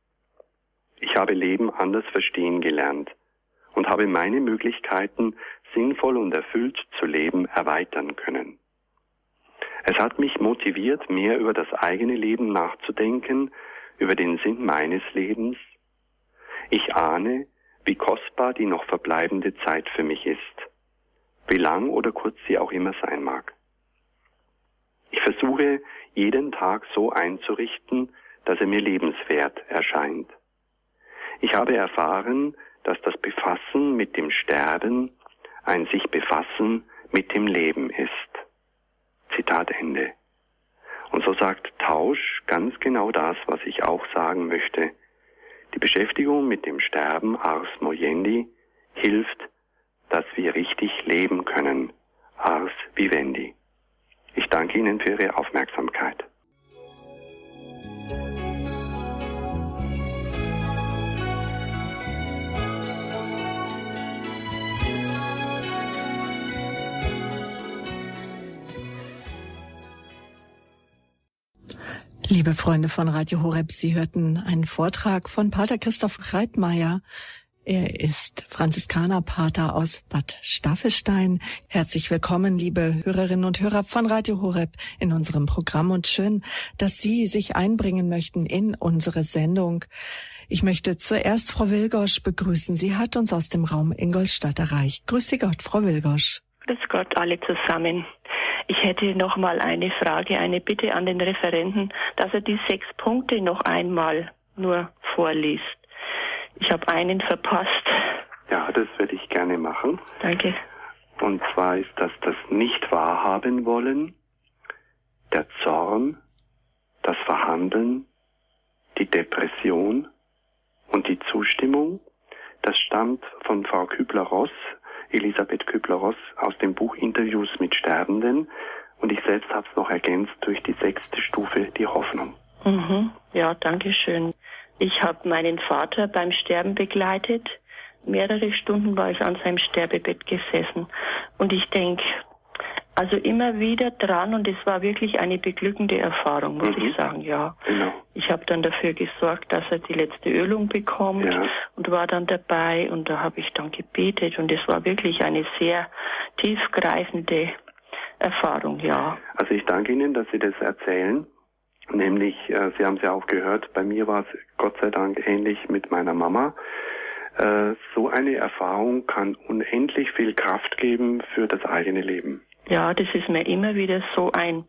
Ich habe Leben anders verstehen gelernt und habe meine Möglichkeiten, sinnvoll und erfüllt zu leben, erweitern können. Es hat mich motiviert, mehr über das eigene Leben nachzudenken, über den Sinn meines Lebens. Ich ahne, wie kostbar die noch verbleibende Zeit für mich ist, wie lang oder kurz sie auch immer sein mag. Ich versuche, jeden Tag so einzurichten, dass er mir lebenswert erscheint. Ich habe erfahren, dass das Befassen mit dem Sterben ein sich befassen mit dem Leben ist. Zitat Ende. Und so sagt Tausch ganz genau das, was ich auch sagen möchte. Die Beschäftigung mit dem Sterben, ars moiendi, hilft, dass wir richtig leben können, ars vivendi. Ich danke Ihnen für Ihre Aufmerksamkeit. Liebe Freunde von Radio Horeb, Sie hörten einen Vortrag von Pater Christoph Reitmeier. Er ist Franziskanerpater aus Bad Staffelstein. Herzlich willkommen, liebe Hörerinnen und Hörer von Radio Horeb in unserem Programm und schön, dass Sie sich einbringen möchten in unsere Sendung. Ich möchte zuerst Frau Wilgosch begrüßen. Sie hat uns aus dem Raum Ingolstadt erreicht. Grüß Sie Gott, Frau Wilgosch. Grüß Gott alle zusammen. Ich hätte noch mal eine Frage, eine Bitte an den Referenten, dass er die sechs Punkte noch einmal nur vorliest. Ich habe einen verpasst. Ja, das würde ich gerne machen. Danke. Und zwar ist das das Nicht-Wahrhaben wollen, der Zorn, das Verhandeln, die Depression und die Zustimmung. Das stammt von Frau Kübler-Ross, Elisabeth Kübler-Ross, aus dem Buch Interviews mit Sterbenden. Und ich selbst habe es noch ergänzt durch die sechste Stufe, die Hoffnung. Mhm. Ja, danke schön. Ich habe meinen Vater beim Sterben begleitet. Mehrere Stunden war ich an seinem Sterbebett gesessen. Und ich denke, also immer wieder dran, und es war wirklich eine beglückende Erfahrung, muss mhm. ich sagen, ja. Genau. Ich habe dann dafür gesorgt, dass er die letzte Ölung bekommt, ja, und war dann dabei, und da habe ich dann gebetet, und es war wirklich eine sehr tiefgreifende Erfahrung, ja. Also ich danke Ihnen, dass Sie das erzählen. Nämlich, äh, Sie haben es ja auch gehört, bei mir war es Gott sei Dank ähnlich mit meiner Mama. Äh, so eine Erfahrung kann unendlich viel Kraft geben für das eigene Leben. Ja, das ist mir immer wieder so ein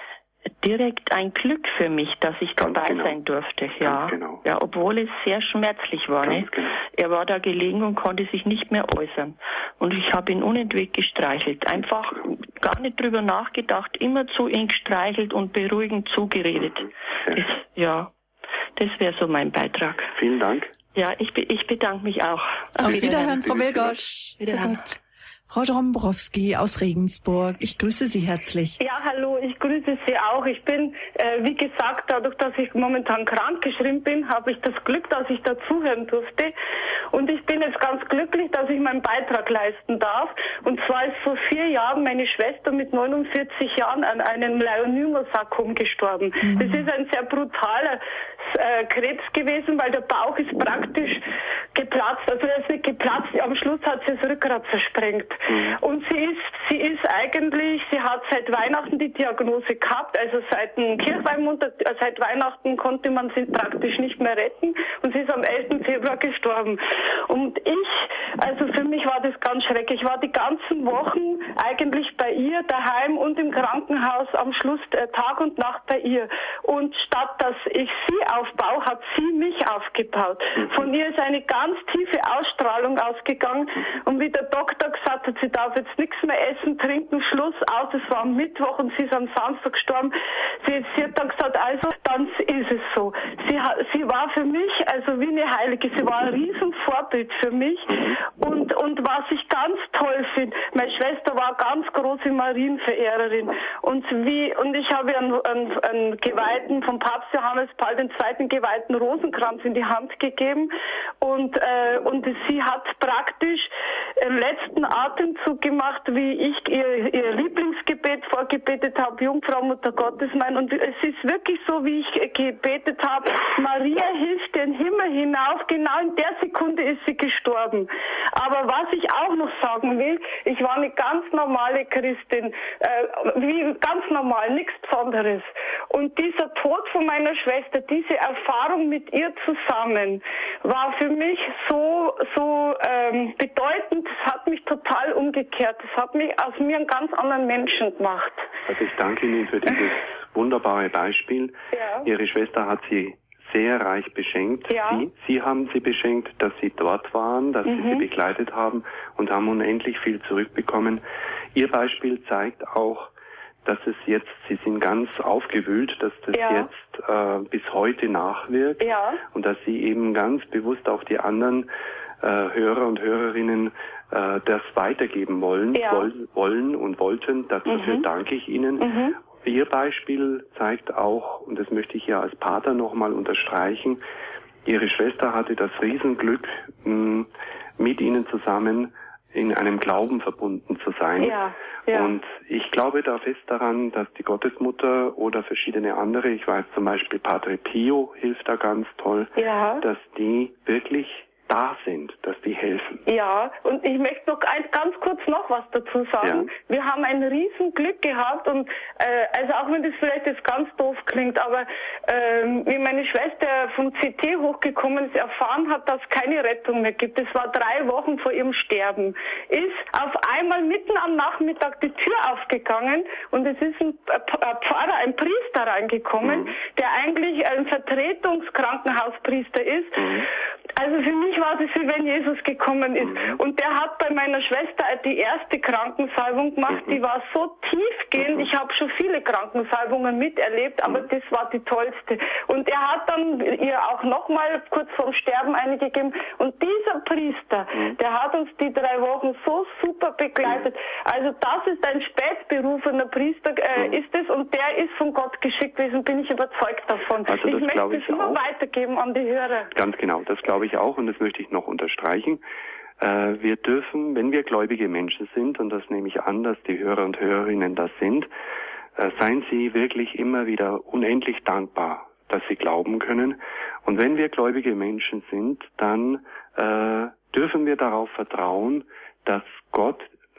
direkt ein Glück für mich, dass ich Ganz dabei genau. sein durfte. Ja, Ganz genau. ja, obwohl es sehr schmerzlich war. Ganz Ne? genau. Er war da gelegen und konnte sich nicht mehr äußern. Und ich habe ihn unentwegt gestreichelt. Einfach gar nicht drüber nachgedacht, immer zu ihm gestreichelt und beruhigend zugeredet. Sehr Das, ja, das wäre so mein Beitrag. Vielen Dank. Ja, ich, be- ich bedanke mich auch. Auf Wiederhören, Frau Wilgosch. Wiederhören. Frau Dombrowski aus Regensburg, ich grüße Sie herzlich. Ja, hallo, ich grüße Sie auch. Ich bin, äh, wie gesagt, dadurch, dass ich momentan krankgeschrieben bin, habe ich das Glück, dass ich dazuhören durfte. Und ich bin jetzt ganz glücklich, dass ich meinen Beitrag leisten darf. Und zwar ist vor vier Jahren meine Schwester mit neunundvierzig Jahren an einem Leiomyosarkom gestorben. Mhm. Das ist ein sehr brutaler äh, Krebs gewesen, weil der Bauch ist praktisch geplatzt. Also er ist nicht geplatzt, am Schluss hat sie das Rückgrat zersprengt. Mhm. Und sie ist, sie ist eigentlich, sie hat seit Weihnachten die Diagnose gehabt, also seit dem Kirchweihmontag, seit Weihnachten konnte man sie praktisch nicht mehr retten und sie ist am elften Februar gestorben. Und ich, also für mich war das ganz schrecklich. Ich war die ganzen Wochen eigentlich bei ihr daheim und im Krankenhaus, am Schluss äh, Tag und Nacht bei ihr. Und statt dass ich sie aufbaue, hat sie mich aufgebaut. Von ihr ist eine ganz tiefe Ausstrahlung ausgegangen und wie der Doktor gesagt hat, sie darf jetzt nichts mehr essen, trinken, Schluss aus. Es war am Mittwoch und sie ist am Samstag gestorben. Sie, sie hat dann gesagt, also dann ist es so. Sie, sie war für mich also wie eine Heilige. Sie war ein Riesenvorbild für mich. Und, und was ich ganz toll finde, meine Schwester war ganz große Marienverehrerin. Und wie, und ich habe einen, einen, einen Geweihten vom Papst Johannes Paul der Zweite geweihten Rosenkranz in die Hand gegeben. Und, äh, und sie hat praktisch im letzten Atemzug gemacht, wie ich ihr, ihr Lieblingsgebet vorgebetet habe, Jungfrau Mutter Gottes mein. Und es ist wirklich so, wie ich gebetet habe, Maria hilft den Himmel hinauf. Genau in der Sekunde ist sie gestorben. Aber was ich auch noch sagen will, ich war eine ganz normale Christin, äh, wie ganz normal, nichts Besonderes. Und dieser Tod von meiner Schwester, diese Erfahrung mit ihr zusammen, war für mich so, so ähm, bedeutend. Es hat mich total umgekehrt. Es hat mich aus mir einen ganz anderen Menschen gemacht. Also ich danke Ihnen für dieses wunderbare Beispiel. Ja. Ihre Schwester hat Sie sehr reich beschenkt. Ja. Sie, Sie haben sie beschenkt, dass Sie dort waren, dass Mhm. Sie sie begleitet haben und haben unendlich viel zurückbekommen. Ihr Beispiel zeigt auch, dass es jetzt, Sie sind ganz aufgewühlt, dass das Ja. jetzt äh, bis heute nachwirkt Ja. und dass Sie eben ganz bewusst auch die anderen äh, Hörer und Hörerinnen äh, das weitergeben wollen, Ja. woll, wollen und wollten. Dafür Mhm. danke ich Ihnen. Mhm. Ihr Beispiel zeigt auch, und das möchte ich ja als Pater nochmal unterstreichen, Ihre Schwester hatte das Riesenglück, mh, mit Ihnen zusammen in einem Glauben verbunden zu sein. Ja, ja. Und ich glaube da fest daran, dass die Gottesmutter oder verschiedene andere, ich weiß zum Beispiel Padre Pio hilft da ganz toll, Ja. dass die wirklich da sind, dass die helfen. Ja, und ich möchte noch ein, ganz kurz noch was dazu sagen. Ja. Wir haben ein Riesenglück gehabt und äh, also auch wenn das vielleicht jetzt ganz doof klingt, aber ähm, wie meine Schwester vom C T hochgekommen ist, erfahren hat, dass es keine Rettung mehr gibt. Es war drei Wochen vor ihrem Sterben. Ist auf einmal mitten am Nachmittag die Tür aufgegangen und es ist ein Pfarrer, ein Priester reingekommen, mhm. der eigentlich ein Vertretungskrankenhauspriester ist. Mhm. Also für mich war es, wie wenn Jesus gekommen ist. Mhm. Und der hat bei meiner Schwester die erste Krankensalbung gemacht. Mhm. Die war so tiefgehend. Ich habe schon viele Krankensalbungen miterlebt, aber mhm. das war die tollste. Und er hat dann ihr auch nochmal kurz vorm Sterben eine gegeben. Und dieser Priester, mhm. der hat uns die drei Wochen so super begleitet. Also das ist ein spätberufener Priester, äh, mhm. ist es. Und der ist von Gott geschickt gewesen, bin ich überzeugt davon. Also ich möchte es immer weitergeben an die Hörer. Ganz genau, das glaube ich auch und das möchte ich noch unterstreichen. Äh, wir dürfen, wenn wir gläubige Menschen sind, und das nehme ich an, dass die Hörer und Hörerinnen das sind, äh, seien Sie wirklich immer wieder unendlich dankbar, dass Sie glauben können. Und wenn wir gläubige Menschen sind, dann äh, dürfen wir darauf vertrauen, dass Gott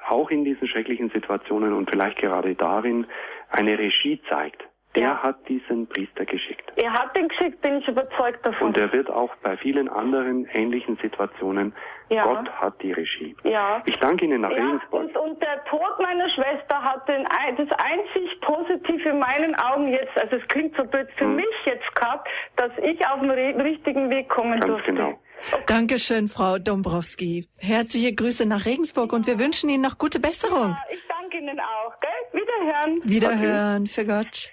auch in diesen schrecklichen Situationen und vielleicht gerade darin eine Regie zeigt. Der ja. hat diesen Priester geschickt. Er hat ihn geschickt, bin ich überzeugt davon. Und er wird auch bei vielen anderen ähnlichen Situationen, ja. Gott hat die Regie. Ja. Ich danke Ihnen nach ja, Regensburg. Und, und der Tod meiner Schwester hat den, das einzig Positive in meinen Augen jetzt, also es klingt so blöd, für hm. mich jetzt gehabt, dass ich auf den richtigen Weg kommen Ganz durfte. Genau. Okay. Dankeschön, Frau Dombrowski. Herzliche Grüße nach Regensburg und wir wünschen Ihnen noch gute Besserung. Ja, ich danke Ihnen auch. Gell? Wiederhören. Wiederhören, okay. Für Gott.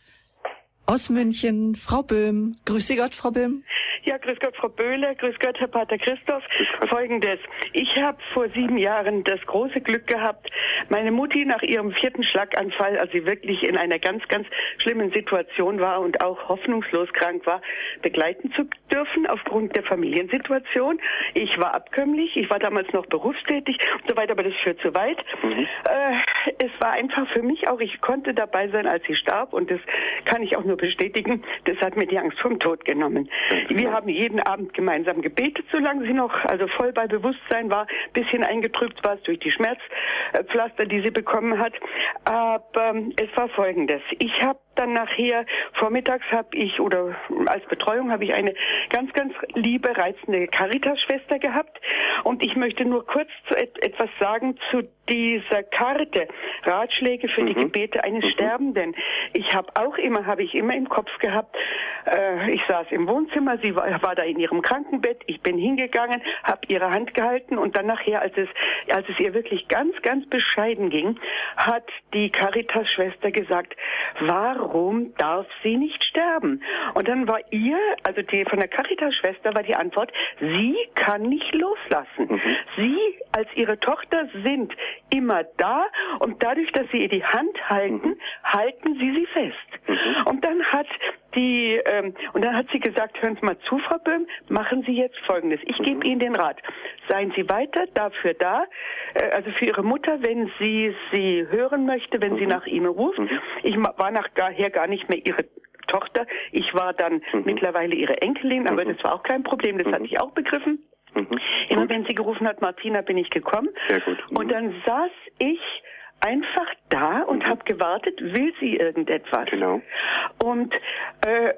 Aus München, Frau Böhm. Grüße Gott, Frau Böhm. Ja, grüß Gott, Frau Böhle, grüß Gott, Herr Pater Christoph. Folgendes, ich habe vor sieben Jahren das große Glück gehabt, meine Mutti nach ihrem vierten Schlaganfall, als sie wirklich in einer ganz, ganz schlimmen Situation war und auch hoffnungslos krank war, begleiten zu dürfen aufgrund der Familiensituation. Ich war abkömmlich, ich war damals noch berufstätig und so weiter, aber das führt zu weit. Mhm. Äh, es war einfach für mich auch, ich konnte dabei sein, als sie starb und das kann ich auch nur bestätigen, das hat mir die Angst vom Tod genommen. Wir haben jeden Abend gemeinsam gebetet, solange sie noch also voll bei Bewusstsein war. Bisschen eingetrübt war es durch die Schmerzpflaster, die sie bekommen hat. Aber es war Folgendes. Ich habe dann nachher, vormittags habe ich, oder als Betreuung habe ich eine ganz, ganz liebe, reizende Caritas-Schwester gehabt. Und ich möchte nur kurz zu et- etwas sagen zu dieser Karte. Ratschläge für mhm. die Gebete eines mhm. Sterbenden. Ich habe auch immer, habe ich immer im Kopf gehabt, äh, ich saß im Wohnzimmer, sie war, war da in ihrem Krankenbett, ich bin hingegangen, habe ihre Hand gehalten und dann nachher, als es, als es ihr wirklich ganz, ganz bescheiden ging, hat die Caritas-Schwester gesagt, warum darf sie nicht sterben? Und dann war ihr, also die von der Caritas-Schwester war die Antwort, sie kann nicht loslassen. Mhm. Sie als ihre Tochter sind immer da und dadurch, dass sie ihr die Hand halten, mhm. halten sie sie fest. Mhm. Und dann hat die, ähm, und dann hat sie gesagt, hören Sie mal zu, Frau Böhm, machen Sie jetzt Folgendes. Ich mhm. gebe Ihnen den Rat. Seien Sie weiter dafür da, äh, also für Ihre Mutter, wenn sie sie hören möchte, wenn mhm. sie nach Ihnen ruft. Mhm. Ich war nachher gar nicht mehr Ihre Tochter. Ich war dann mhm. mittlerweile Ihre Enkelin, aber mhm. das war auch kein Problem, das mhm. hatte ich auch begriffen. Mhm. Immer wenn sie gerufen hat, Martina, bin ich gekommen. Sehr gut. Mhm. Und dann saß ich einfach da und mhm. habe gewartet, will sie irgendetwas. Genau. Und äh,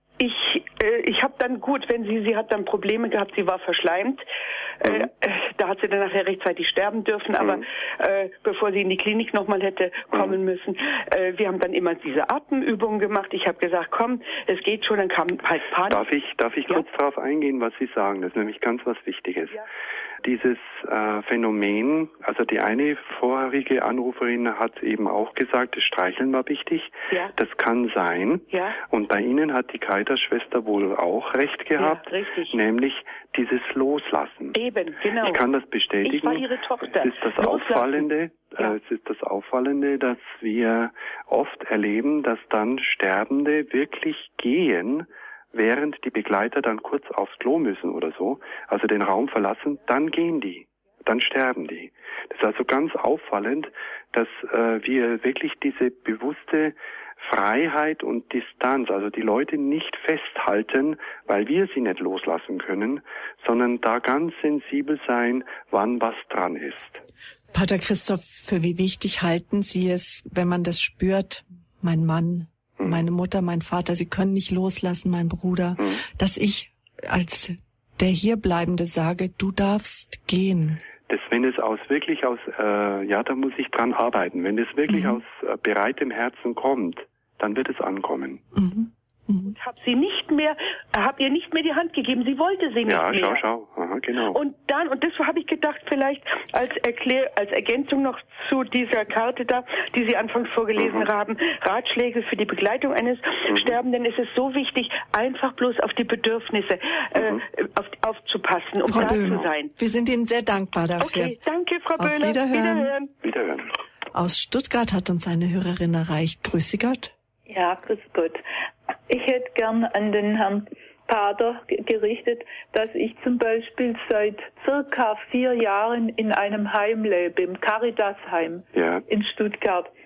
ich äh, ich habe dann, gut, wenn sie, sie hat dann Probleme gehabt, sie war verschleimt, mhm. äh, da hat sie dann nachher rechtzeitig sterben dürfen, aber mhm. äh, bevor sie in die Klinik nochmal hätte kommen mhm. müssen, äh, wir haben dann immer diese Atemübungen gemacht, ich habe gesagt, komm, es geht schon, dann kam halt Panik. Darf ich, darf ich ja? kurz darauf eingehen, was Sie sagen, das ist nämlich ganz was Wichtiges. Ja. Dieses äh, Phänomen, also die eine vorherige Anruferin hat eben auch gesagt, das Streicheln war wichtig. Ja. Das kann sein. Ja. Und bei Ihnen hat die Caritas-Schwester wohl auch recht gehabt, ja, richtig. Nämlich dieses Loslassen. Eben, genau. Ich kann das bestätigen. Ich war Ihre Tochter. Es ist das Auffallende, ja. äh, es ist das Auffallende, dass wir oft erleben, dass dann Sterbende wirklich gehen, während die Begleiter dann kurz aufs Klo müssen oder so, also den Raum verlassen, dann gehen die, dann sterben die. Das ist also ganz auffallend, dass äh, wir wirklich diese bewusste Freiheit und Distanz, also die Leute nicht festhalten, weil wir sie nicht loslassen können, sondern da ganz sensibel sein, wann was dran ist. Pater Christoph, für wie wichtig halten Sie es, wenn man das spürt, mein Mann, meine Mutter, mein Vater, sie können nicht loslassen, mein Bruder, mhm. dass ich als der Hierbleibende sage, du darfst gehen. Das, wenn es aus wirklich aus, äh, ja, da muss ich dran arbeiten. Wenn es wirklich mhm. aus äh, bereitem Herzen kommt, dann wird es ankommen. Mhm. Mhm. Ich habe sie nicht mehr, habe ihr nicht mehr die Hand gegeben. Sie wollte sie nicht ja, mehr. Ja, schau, schau. Aha, genau. Und dann, und das habe ich gedacht, vielleicht als Erklär, als Ergänzung noch zu dieser Karte da, die Sie anfangs vorgelesen mhm. haben, Ratschläge für die Begleitung eines mhm. Sterbenden, ist es so wichtig, einfach bloß auf die Bedürfnisse mhm. äh, auf, aufzupassen, um Frau da Böhme, zu sein. Wir sind Ihnen sehr dankbar dafür. Okay, danke, Frau Auf Böhler. Wiederhören. Wiederhören. Wiederhören. Aus Stuttgart hat uns eine Hörerin erreicht. Grüß Sie Gott. Ja, grüß Gott. Ich hätte gern an den Herrn Pater gerichtet, dass ich zum Beispiel seit circa vier Jahren in einem Heim lebe, im Caritasheim ja. in Stuttgart.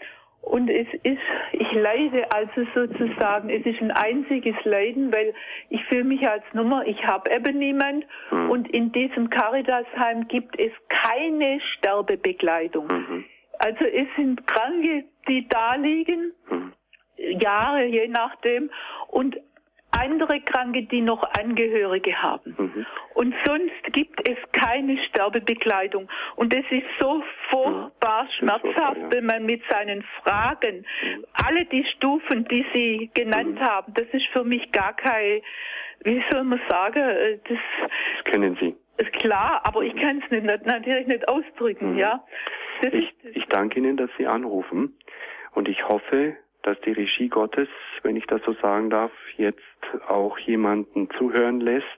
Und es ist, ich leide also sozusagen, es ist ein einziges Leiden, weil ich fühle mich als Nummer, ich habe eben niemand. Mhm. Und in diesem Caritasheim gibt es keine Sterbebegleitung. Mhm. Also es sind Kranke, die da liegen, mhm. Jahre je nachdem, und andere Kranke, die noch Angehörige haben. Mhm. Und sonst gibt es keine Sterbebegleitung. Und das ist so furchtbar mhm. schmerzhaft, ja. wenn man mit seinen Fragen, mhm. alle die Stufen, die Sie genannt mhm. haben, das ist für mich gar kein, wie soll man sagen, das, das kennen Sie. Ist klar, aber ich kann es nicht, natürlich nicht ausdrücken, mhm. ja. Das ich, ist, ich danke Ihnen, dass Sie anrufen, und ich hoffe, dass die Regie Gottes, wenn ich das so sagen darf, jetzt auch jemanden zuhören lässt,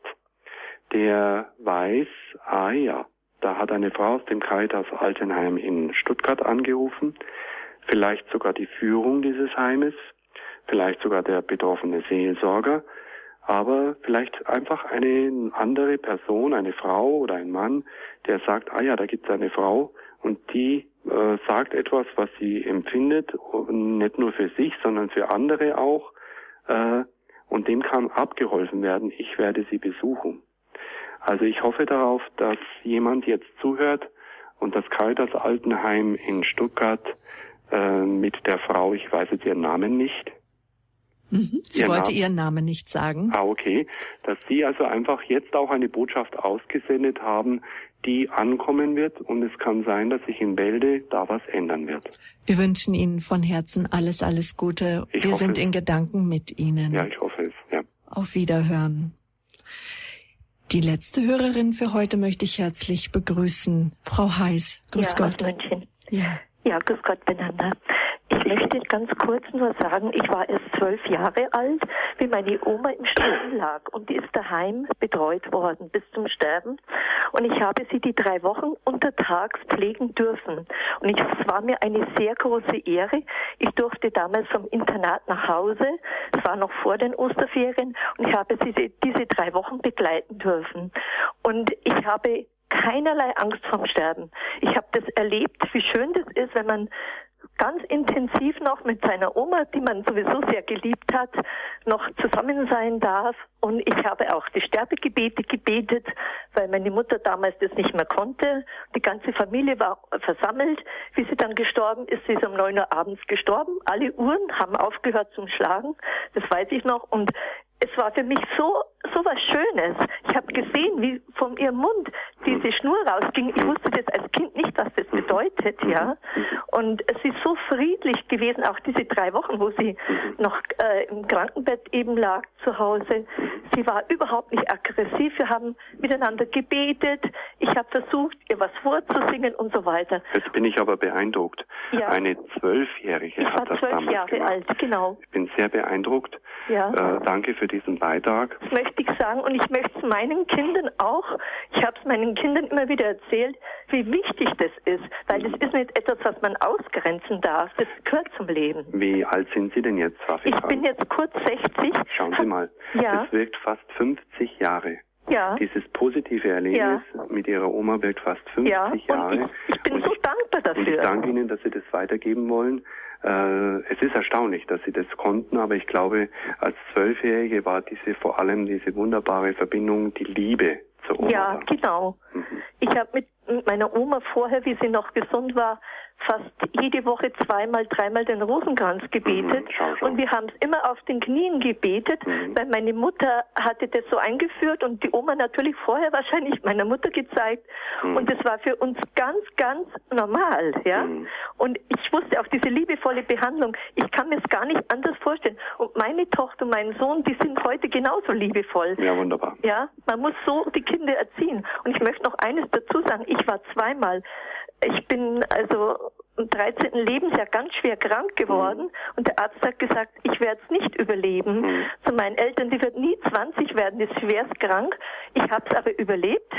der weiß, ah ja, da hat eine Frau aus dem Caritas Altenheim in Stuttgart angerufen, vielleicht sogar die Führung dieses Heimes, vielleicht sogar der betroffene Seelsorger, aber vielleicht einfach eine andere Person, eine Frau oder ein Mann, der sagt, ah ja, da gibt es eine Frau, und die äh, sagt etwas, was sie empfindet, nicht nur für sich, sondern für andere auch, äh, und dem kann abgeholfen werden. Ich werde sie besuchen. Also ich hoffe darauf, dass jemand jetzt zuhört und das Caritas Altenheim in Stuttgart äh, mit der Frau, ich weiß jetzt ihren Namen nicht. Mhm. Sie ihren wollte Namen, ihren Namen nicht sagen. Ah, okay. Dass Sie also einfach jetzt auch eine Botschaft ausgesendet haben, die ankommen wird, und es kann sein, dass sich in Bälde da was ändern wird. Wir wünschen Ihnen von Herzen alles, alles Gute. Ich Wir hoffe sind es. in Gedanken mit Ihnen. Ja, ich hoffe es, ja. Auf Wiederhören. Die letzte Hörerin für heute möchte ich herzlich begrüßen. Frau Heiß, grüß ja, Gott. Aus München. Ja. Ja, grüß Gott miteinander. Ich möchte ganz kurz nur sagen, ich war erst zwölf Jahre alt, wie meine Oma im Sterben lag, und die ist daheim betreut worden bis zum Sterben, und ich habe sie die drei Wochen untertags pflegen dürfen, und ich, es war mir eine sehr große Ehre. Ich durfte damals vom Internat nach Hause, es war noch vor den Osterferien, und ich habe sie diese drei Wochen begleiten dürfen, und ich habe keinerlei Angst vorm Sterben. Ich habe das erlebt, wie schön das ist, wenn man ganz intensiv noch mit seiner Oma, die man sowieso sehr geliebt hat, noch zusammen sein darf. Und ich habe auch die Sterbegebete gebetet, weil meine Mutter damals das nicht mehr konnte. Die ganze Familie war versammelt. Wie sie dann gestorben ist, sie ist um neun Uhr abends gestorben. Alle Uhren haben aufgehört zum Schlagen. Das weiß ich noch. Und es war für mich so so was Schönes. Ich habe gesehen, wie von ihrem Mund diese Schnur rausging. Ich wusste das als Kind nicht, was das bedeutet, ja. Und es ist so friedlich gewesen, auch diese drei Wochen, wo sie noch äh, im Krankenbett eben lag zu Hause. Sie war überhaupt nicht aggressiv. Wir haben miteinander gebetet. Ich habe versucht, ihr was vorzusingen und so weiter. Jetzt bin ich aber beeindruckt. Ja. Eine Zwölfjährige ich hat das zwölf damals Jahre gemacht. alt, genau. Ich bin sehr beeindruckt. Ja. Äh, danke für diesen Beitrag. Das möchte ich sagen, und ich möchte es meinen Kindern auch, ich habe es meinen Kindern immer wieder erzählt, wie wichtig das ist, weil das ist nicht etwas, was man ausgrenzen darf, das gehört zum Leben. Wie alt sind Sie denn jetzt, Safi? Ich bin jetzt kurz sechzig. Schauen Sie mal, ja. es wirkt fast fünfzig Jahre. Ja. Dieses positive Erlebnis ja. mit Ihrer Oma wirkt fast fünfzig ja. Jahre. Und ich, ich bin und so ich, dankbar dafür. Und ich danke Ihnen, dass Sie das weitergeben wollen. Äh, es ist erstaunlich, dass Sie das konnten, aber ich glaube, als Zwölfjährige war diese vor allem diese wunderbare Verbindung, die Liebe zur Oma. Ja, da. genau. Mhm. Ich habe mit meiner Oma vorher, wie sie noch gesund war, fast jede Woche zweimal, dreimal den Rosenkranz gebetet. Mhm, schau, schau. Und wir haben es immer auf den Knien gebetet, mhm. weil meine Mutter hatte das so eingeführt und die Oma natürlich vorher wahrscheinlich meiner Mutter gezeigt. Mhm. Und das war für uns ganz, ganz normal, ja. Mhm. Und ich wusste auch diese liebevolle Behandlung, ich kann mir es gar nicht anders vorstellen. Und meine Tochter und mein Sohn, die sind heute genauso liebevoll. Ja, wunderbar. Ja, man muss so die Kinder erziehen. Und ich möchte noch eines dazu sagen, ich war zweimal, ich bin also im dreizehnten Lebensjahr ganz schwer krank geworden mhm. und der Arzt hat gesagt, ich werde es nicht überleben. Mhm. Zu meinen Eltern, die wird nie zwanzig werden, ist schwerst krank. Ich habe es aber überlebt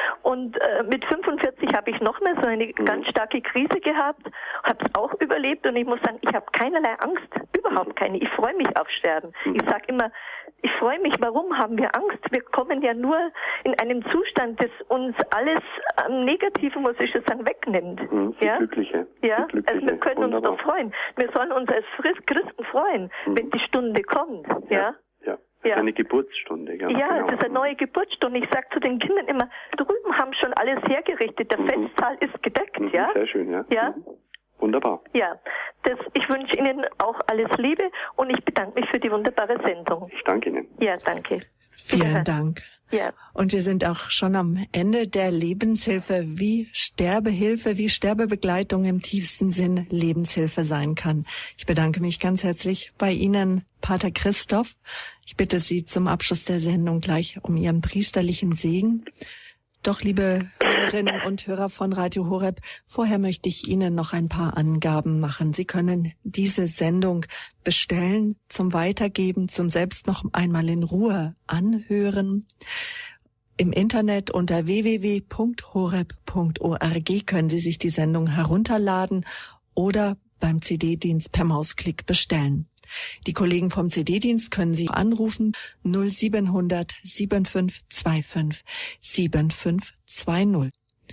und äh, mit fünfundvierzig habe ich noch mal so eine mhm. ganz starke Krise gehabt, habe es auch überlebt und ich muss sagen, ich habe keinerlei Angst, überhaupt keine. Ich freue mich auf Sterben. Mhm. Ich sage immer, ich freue mich. Warum haben wir Angst? Wir kommen ja nur in einen Zustand, das uns alles am Negativen, muss ich schon sagen, wegnimmt. Mhm, die ja? Glückliche. Ja, die Glückliche. also wir können Wunderbar. uns doch freuen. Wir sollen uns als Christen freuen, mhm. wenn die Stunde kommt. Ja. ja? Ja, das ja. ist eine Geburtsstunde. Ganz ja, genau. das ist eine neue Geburtsstunde. Ich sage zu den Kindern immer, drüben haben schon alles hergerichtet. Der mhm. Festsaal ist gedeckt. Mhm, ja. Sehr schön, ja. Ja. Mhm. Wunderbar. Ja, das, ich wünsche Ihnen auch alles Liebe und ich bedanke mich für die wunderbare Sendung. Ich danke Ihnen. Ja, danke. Vielen Dank. Ja. Und wir sind auch schon am Ende der Lebenshilfe, wie Sterbehilfe, wie Sterbebegleitung im tiefsten Sinn Lebenshilfe sein kann. Ich bedanke mich ganz herzlich bei Ihnen, Pater Christoph. Ich bitte Sie zum Abschluss der Sendung gleich um Ihren priesterlichen Segen. Doch, liebe Hörerinnen und Hörer von Radio Horeb, vorher möchte ich Ihnen noch ein paar Angaben machen. Sie können diese Sendung bestellen, zum Weitergeben, zum selbst noch einmal in Ruhe anhören. Im Internet unter w w w punkt horeb punkt org können Sie sich die Sendung herunterladen oder beim C D-Dienst per Mausklick bestellen. Die Kollegen vom C D-Dienst können Sie anrufen null siebenhundert fünfundsiebzig zweiundsiebzig fünfhundertzweißig.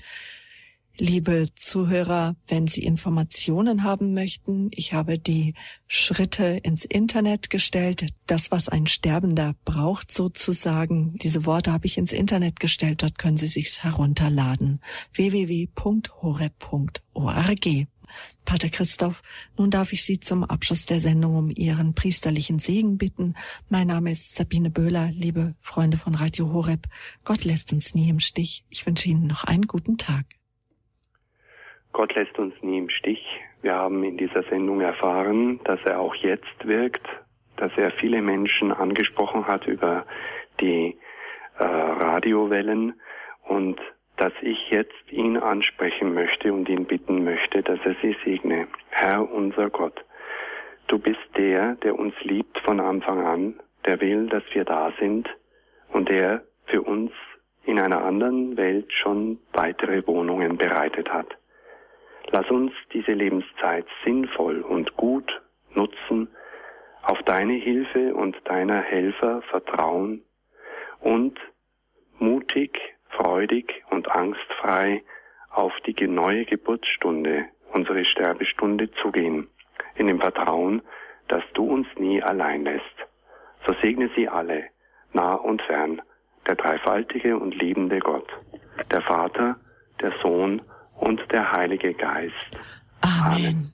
Liebe Zuhörer, wenn Sie Informationen haben möchten, ich habe die Schritte ins Internet gestellt, das, was ein Sterbender braucht sozusagen. Diese Worte habe ich ins Internet gestellt, dort können Sie sich's herunterladen. w w w punkt horeb punkt org. Pater Christoph, nun darf ich Sie zum Abschluss der Sendung um Ihren priesterlichen Segen bitten. Mein Name ist Sabine Böhler, liebe Freunde von Radio Horeb. Gott lässt uns nie im Stich. Ich wünsche Ihnen noch einen guten Tag. Gott lässt uns nie im Stich. Wir haben in dieser Sendung erfahren, dass er auch jetzt wirkt, dass er viele Menschen angesprochen hat über die äh, Radiowellen und dass ich jetzt ihn ansprechen möchte und ihn bitten möchte, dass er sie segne. Herr unser Gott, du bist der, der uns liebt von Anfang an, der will, dass wir da sind und der für uns in einer anderen Welt schon weitere Wohnungen bereitet hat. Lass uns diese Lebenszeit sinnvoll und gut nutzen, auf deine Hilfe und deiner Helfer vertrauen und mutig, freudig und angstfrei auf die neue Geburtsstunde, unsere Sterbestunde zugehen, in dem Vertrauen, dass du uns nie allein lässt. So segne sie alle, nah und fern, der dreifaltige und liebende Gott, der Vater, der Sohn und der Heilige Geist. Amen. Amen.